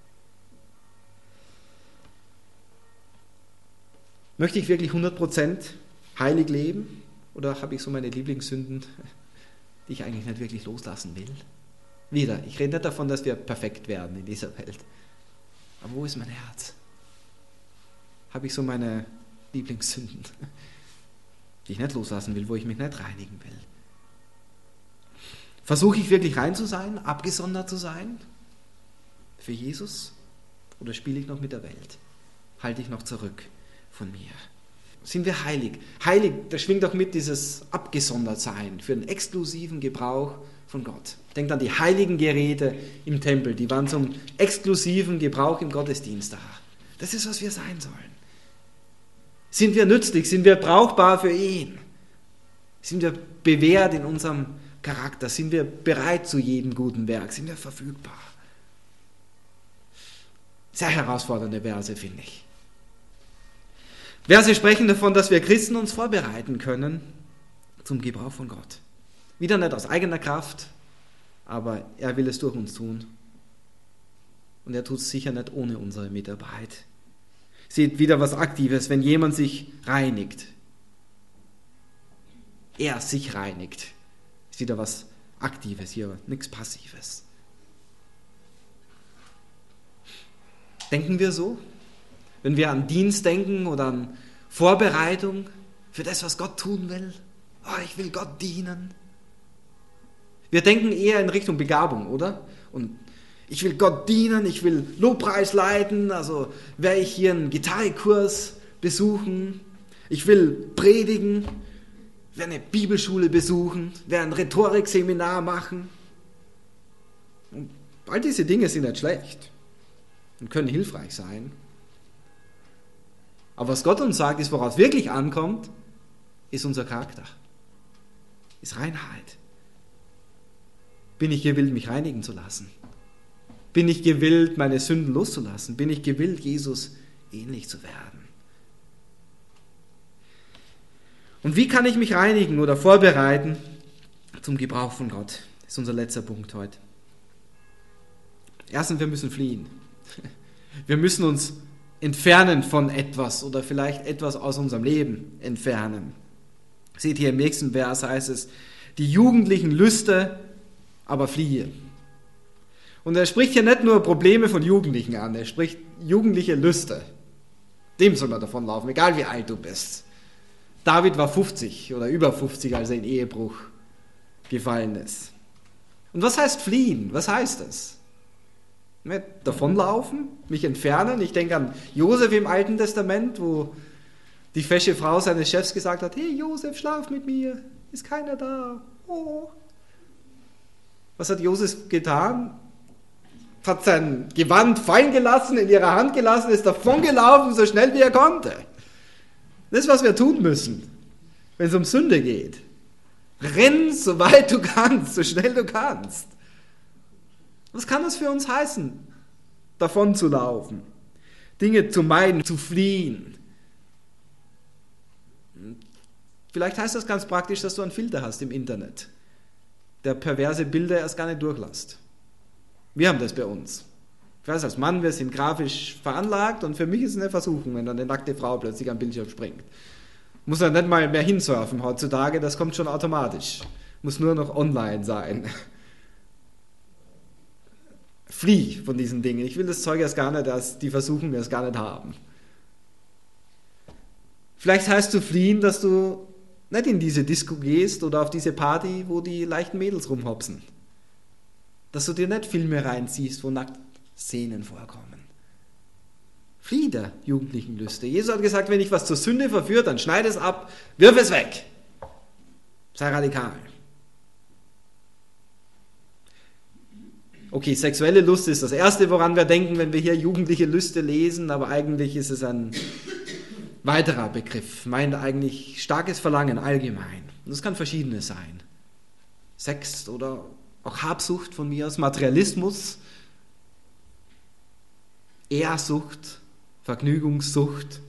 Möchte ich wirklich hundert Prozent heilig leben oder habe ich so meine Lieblingssünden, die ich eigentlich nicht wirklich loslassen will? Wieder, ich rede nicht davon, dass wir perfekt werden in dieser Welt. Aber wo ist mein Herz? Habe ich so meine Lieblingssünden, die ich nicht loslassen will, wo ich mich nicht reinigen will? Versuche ich wirklich rein zu sein, abgesondert zu sein für Jesus? Oder spiele ich noch mit der Welt? Halte ich noch zurück von mir? Sind wir heilig? Heilig, da schwingt auch mit dieses Abgesondertsein für den exklusiven Gebrauch von Gott. Denkt an die heiligen Geräte im Tempel, die waren zum exklusiven Gebrauch im Gottesdienst da. Das ist, was wir sein sollen. Sind wir nützlich? Sind wir brauchbar für ihn? Sind wir bewährt in unserem Charakter? Sind wir bereit zu jedem guten Werk? Sind wir verfügbar? Sehr herausfordernde Verse, finde ich. Verse sprechen davon, dass wir Christen uns vorbereiten können zum Gebrauch von Gott. Wieder nicht aus eigener Kraft, aber er will es durch uns tun. Und er tut es sicher nicht ohne unsere Mitarbeit. Seht wieder was Aktives, wenn jemand sich reinigt. Er sich reinigt. Ist wieder was Aktives hier, nichts Passives. Denken wir so? Wenn wir an Dienst denken oder an Vorbereitung für das, was Gott tun will. Oh, ich will Gott dienen. Wir denken eher in Richtung Begabung, oder? Und ich will Gott dienen, ich will Lobpreis leiten, also werde ich hier einen Gitarrekurs besuchen, ich will predigen, werde eine Bibelschule besuchen, werde ein Rhetorikseminar machen. Und all diese Dinge sind nicht schlecht und können hilfreich sein. Aber was Gott uns sagt, ist, woraus wirklich ankommt, ist unser Charakter, ist Reinheit. Bin ich gewillt, mich reinigen zu lassen? Bin ich gewillt, meine Sünden loszulassen? Bin ich gewillt, Jesus ähnlich zu werden? Und wie kann ich mich reinigen oder vorbereiten zum Gebrauch von Gott? Das ist unser letzter Punkt heute. Erstens, wir müssen fliehen. Wir müssen uns entfernen von etwas oder vielleicht etwas aus unserem Leben entfernen. Seht hier im nächsten Vers heißt es, die jugendlichen Lüste aber fliehe. Und er spricht hier nicht nur Probleme von Jugendlichen an, er spricht jugendliche Lüste. Dem soll man davonlaufen, egal wie alt du bist. David war fünfzig oder über fünfzig, als er in Ehebruch gefallen ist. Und was heißt fliehen? Was heißt das? Davonlaufen, mich entfernen. Ich denke an Josef im Alten Testament, wo die fesche Frau seines Chefs gesagt hat, hey Josef, schlaf mit mir, ist keiner da. Oh. Was hat Josef getan? Hat sein Gewand fallen gelassen, in ihrer Hand gelassen, ist davongelaufen, so schnell wie er konnte. Das ist, was wir tun müssen, wenn es um Sünde geht. Renn, so weit du kannst, so schnell du kannst. Was kann das für uns heißen? Davon zu laufen, Dinge zu meiden, zu fliehen. Vielleicht heißt das ganz praktisch, dass du einen Filter hast im Internet, der perverse Bilder erst gar nicht durchlässt. Wir haben das bei uns. Ich weiß, als Mann, wir sind grafisch veranlagt und für mich ist es eine Versuchung, wenn dann eine nackte Frau plötzlich am Bildschirm springt. Muss dann nicht mal mehr hinsurfen heutzutage, das kommt schon automatisch. Muss nur noch online sein. Flieh von diesen Dingen. Ich will das Zeug erst gar nicht, dass die Versuchung erst gar nicht haben. Vielleicht heißt du fliehen, dass du nicht in diese Disco gehst oder auf diese Party, wo die leichten Mädels rumhopsen. Dass du dir nicht Filme reinziehst, wo Nacktszenen vorkommen. Flieh der jugendlichen Lüste. Jesus hat gesagt, wenn dich was zur Sünde verführt, dann schneid es ab, wirf es weg. Sei radikal. Okay, sexuelle Lust ist das Erste, woran wir denken, wenn wir hier jugendliche Lüste lesen, aber eigentlich ist es ein weiterer Begriff, meint eigentlich starkes Verlangen allgemein. Und das kann verschiedenes sein. Sex oder auch Habsucht von mir aus, Materialismus, Ehrsucht, Vergnügungssucht.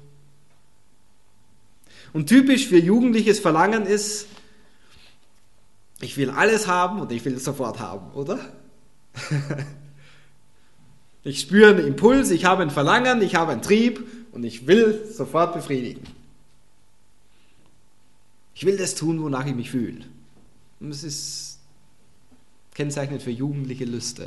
Und typisch für jugendliches Verlangen ist, ich will alles haben und ich will es sofort haben, oder? Ich spüre einen Impuls, ich habe ein Verlangen, ich habe einen Trieb und ich will sofort befriedigen. Ich will das tun, wonach ich mich fühle. Und das ist kennzeichnend für jugendliche Lüste.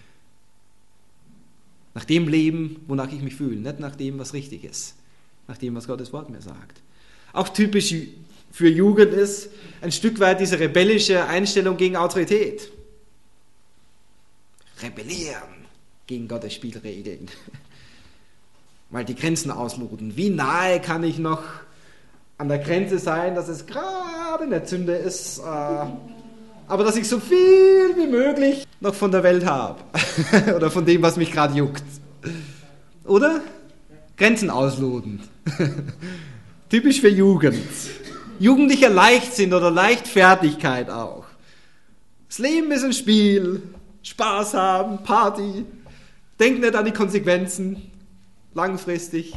Nach dem Leben, wonach ich mich fühle, nicht nach dem, was richtig ist, nach dem, was Gottes Wort mir sagt. Auch typisch für Jugend ist ein Stück weit diese rebellische Einstellung gegen Autorität. Rebellieren gegen Gottes Spielregeln. Mal die Grenzen ausloten. Wie nahe kann ich noch an der Grenze sein, dass es gerade eine Sünde ist, äh, aber dass ich so viel wie möglich noch von der Welt habe. Oder von dem, was mich gerade juckt. Oder? Grenzen ausloten. Typisch für Jugend. Jugendlicher Leichtsinn oder Leichtfertigkeit auch. Das Leben ist ein Spiel. Spaß haben, Party. Denk nicht an die Konsequenzen. Langfristig.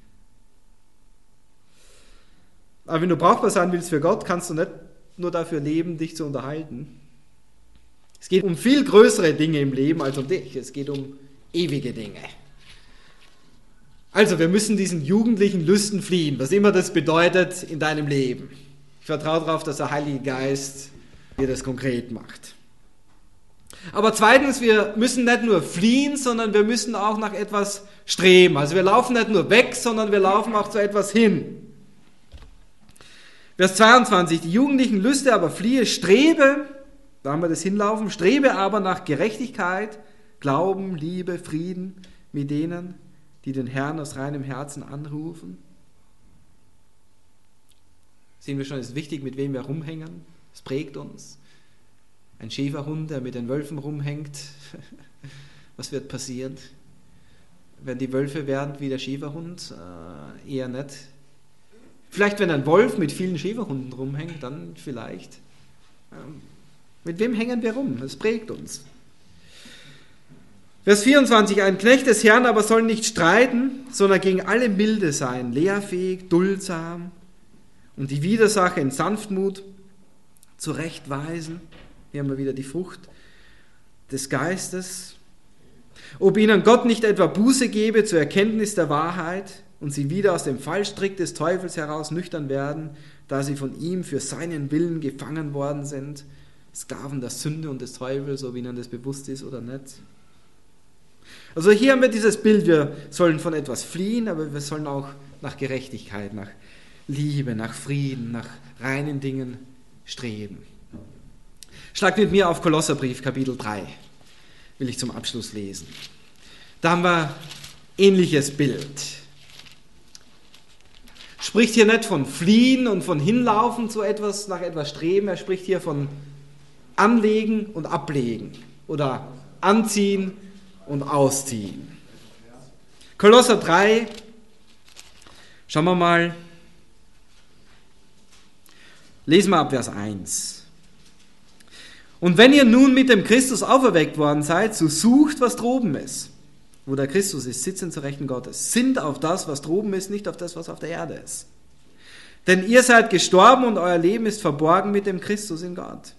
Aber wenn du brauchbar sein willst für Gott, kannst du nicht nur dafür leben, dich zu unterhalten. Es geht um viel größere Dinge im Leben als um dich. Es geht um ewige Dinge. Also, wir müssen diesen jugendlichen Lüsten fliehen, was immer das bedeutet in deinem Leben. Ich vertraue darauf, dass der Heilige Geist dir das konkret macht. Aber zweitens, wir müssen nicht nur fliehen, sondern wir müssen auch nach etwas streben. Also wir laufen nicht nur weg, sondern wir laufen auch zu etwas hin. Vers zweiundzwanzig, die jugendlichen Lüste aber fliehe, strebe, da haben wir das Hinlaufen, strebe aber nach Gerechtigkeit, Glauben, Liebe, Frieden mit denen, die den Herrn aus reinem Herzen anrufen. Sehen wir schon, es ist wichtig, mit wem wir rumhängen. Es prägt uns. Ein Schäferhund, der mit den Wölfen rumhängt. Was wird passieren? Werden die Wölfe werden wie der Schäferhund? Äh, eher nicht. Vielleicht, wenn ein Wolf mit vielen Schäferhunden rumhängt, dann vielleicht. Ähm, mit wem hängen wir rum? Es prägt uns. Vers vierundzwanzig, ein Knecht des Herrn aber soll nicht streiten, sondern gegen alle milde sein, lehrfähig, duldsam und die Widersacher in Sanftmut zurechtweisen. Hier haben wir wieder die Frucht des Geistes. Ob ihnen Gott nicht etwa Buße gebe zur Erkenntnis der Wahrheit und sie wieder aus dem Fallstrick des Teufels heraus nüchtern werden, da sie von ihm für seinen Willen gefangen worden sind, Sklaven der Sünde und des Teufels, ob ihnen das bewusst ist oder nicht. Also hier haben wir dieses Bild, wir sollen von etwas fliehen, aber wir sollen auch nach Gerechtigkeit, nach Liebe, nach Frieden, nach reinen Dingen streben. Schlagt mit mir auf Kolosserbrief, Kapitel drei, will ich zum Abschluss lesen. Da haben wir ähnliches Bild. Spricht hier nicht von fliehen und von hinlaufen zu etwas, nach etwas streben, er spricht hier von anlegen und ablegen oder anziehen und ausziehen. Kolosser drei, schauen wir mal, lesen wir ab Vers eins. Und wenn ihr nun mit dem Christus auferweckt worden seid, so sucht, was droben ist. Wo der Christus ist, sitzen zur Rechten Gottes. Sinnt auf das, was droben ist, nicht auf das, was auf der Erde ist. Denn ihr seid gestorben und euer Leben ist verborgen mit dem Christus in Gott.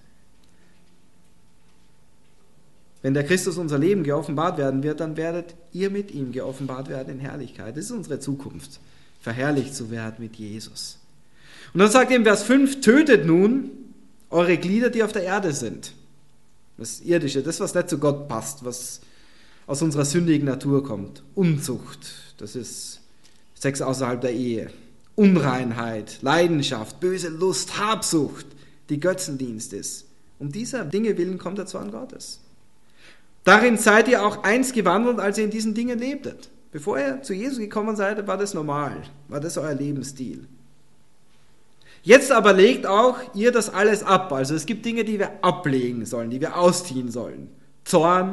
Wenn der Christus unser Leben geoffenbart werden wird, dann werdet ihr mit ihm geoffenbart werden in Herrlichkeit. Das ist unsere Zukunft, verherrlicht zu werden mit Jesus. Und dann sagt er im Vers fünf, tötet nun eure Glieder, die auf der Erde sind. Das Irdische, das, was nicht zu Gott passt, was aus unserer sündigen Natur kommt. Unzucht, das ist Sex außerhalb der Ehe. Unreinheit, Leidenschaft, böse Lust, Habsucht, die Götzendienst ist. Um dieser Dinge willen kommt der Zorn Gottes. Darin seid ihr auch einst gewandelt, als ihr in diesen Dingen lebtet. Bevor ihr zu Jesus gekommen seid, war das normal, war das euer Lebensstil. Jetzt aber legt auch ihr das alles ab. Also es gibt Dinge, die wir ablegen sollen, die wir ausziehen sollen. Zorn,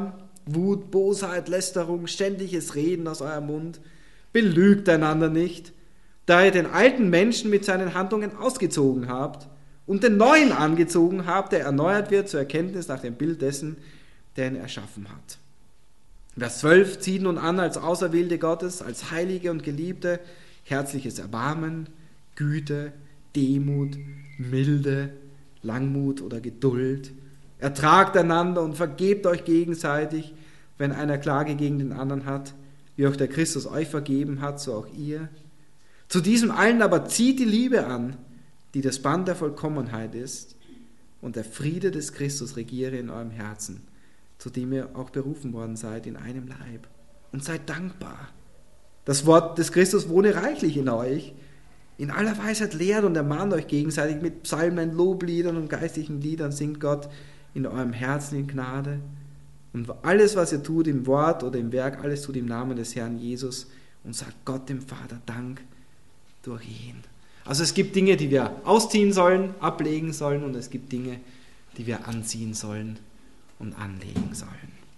Wut, Bosheit, Lästerung, ständiges Reden aus eurem Mund. Belügt einander nicht, da ihr den alten Menschen mit seinen Handlungen ausgezogen habt und den neuen angezogen habt, der erneuert wird zur Erkenntnis nach dem Bild dessen, der ihn erschaffen hat. Vers zwölf, zieht nun an als Auserwählte Gottes, als Heilige und Geliebte, herzliches Erbarmen, Güte, Demut, Milde, Langmut oder Geduld. Ertragt einander und vergebt euch gegenseitig, wenn einer Klage gegen den anderen hat, wie auch der Christus euch vergeben hat, so auch ihr. Zu diesem allen aber zieht die Liebe an, die das Band der Vollkommenheit ist, und der Friede des Christus regiere in eurem Herzen, zu dem ihr auch berufen worden seid in einem Leib. Und seid dankbar. Das Wort des Christus wohne reichlich in euch. In aller Weisheit lehrt und ermahnt euch gegenseitig mit Psalmen, Lobliedern und geistlichen Liedern, singt Gott in eurem Herzen in Gnade. Und alles, was ihr tut, im Wort oder im Werk, alles tut im Namen des Herrn Jesus und sagt Gott dem Vater Dank durch ihn. Also es gibt Dinge, die wir ausziehen sollen, ablegen sollen, und es gibt Dinge, die wir anziehen sollen und anlegen sollen.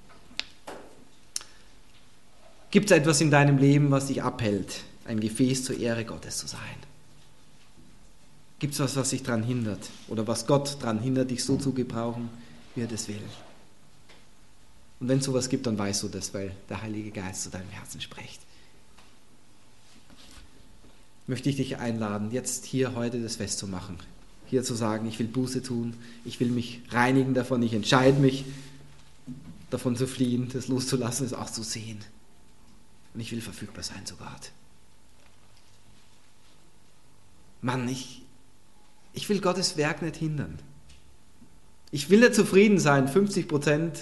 Gibt es etwas in deinem Leben, was dich abhält, ein Gefäß zur Ehre Gottes zu sein? Gibt es was, was dich daran hindert oder was Gott daran hindert, dich so zu gebrauchen, wie er das will? Und wenn es sowas gibt, dann weißt du das, weil der Heilige Geist zu deinem Herzen spricht. Möchte ich dich einladen, jetzt hier heute das festzumachen. Hier zu sagen, ich will Buße tun, ich will mich reinigen davon, ich entscheide mich, davon zu fliehen, das loszulassen, es auch zu sehen. Und ich will verfügbar sein zu Gott. Mann, ich, ich will Gottes Werk nicht hindern. Ich will nicht zufrieden sein, fünfzig Prozent,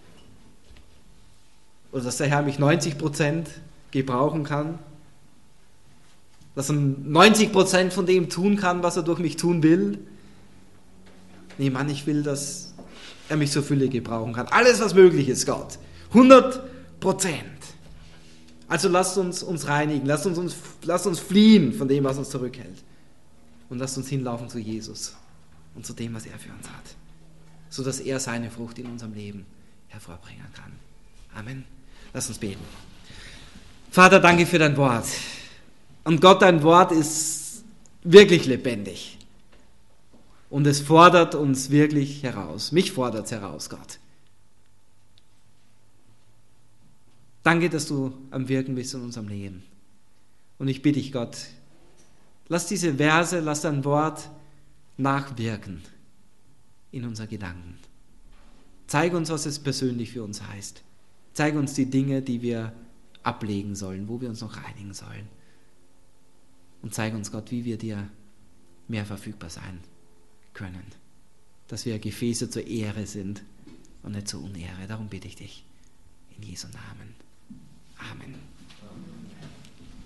oder dass der Herr mich neunzig Prozent gebrauchen kann, dass er neunzig Prozent von dem tun kann, was er durch mich tun will. Nee, Mann, ich will, dass er mich zur Fülle gebrauchen kann. Alles, was möglich ist, Gott. hundert Prozent. Also lasst uns uns reinigen, lasst uns, uns, lasst uns fliehen von dem, was uns zurückhält. Und lasst uns hinlaufen zu Jesus und zu dem, was er für uns hat. Sodass er seine Frucht in unserem Leben hervorbringen kann. Amen. Lass uns beten. Vater, danke für dein Wort. Und Gott, dein Wort ist wirklich lebendig. Und es fordert uns wirklich heraus. Mich fordert es heraus, Gott. Danke, dass du am Wirken bist in unserem Leben. Und ich bitte dich, Gott, lass diese Verse, lass dein Wort nachwirken in unseren Gedanken. Zeig uns, was es persönlich für uns heißt. Zeig uns die Dinge, die wir ablegen sollen, wo wir uns noch reinigen sollen. Und zeig uns, Gott, wie wir dir mehr verfügbar sein können. Dass wir Gefäße zur Ehre sind und nicht zur Unehre. Darum bitte ich dich. In Jesu Namen. Amen.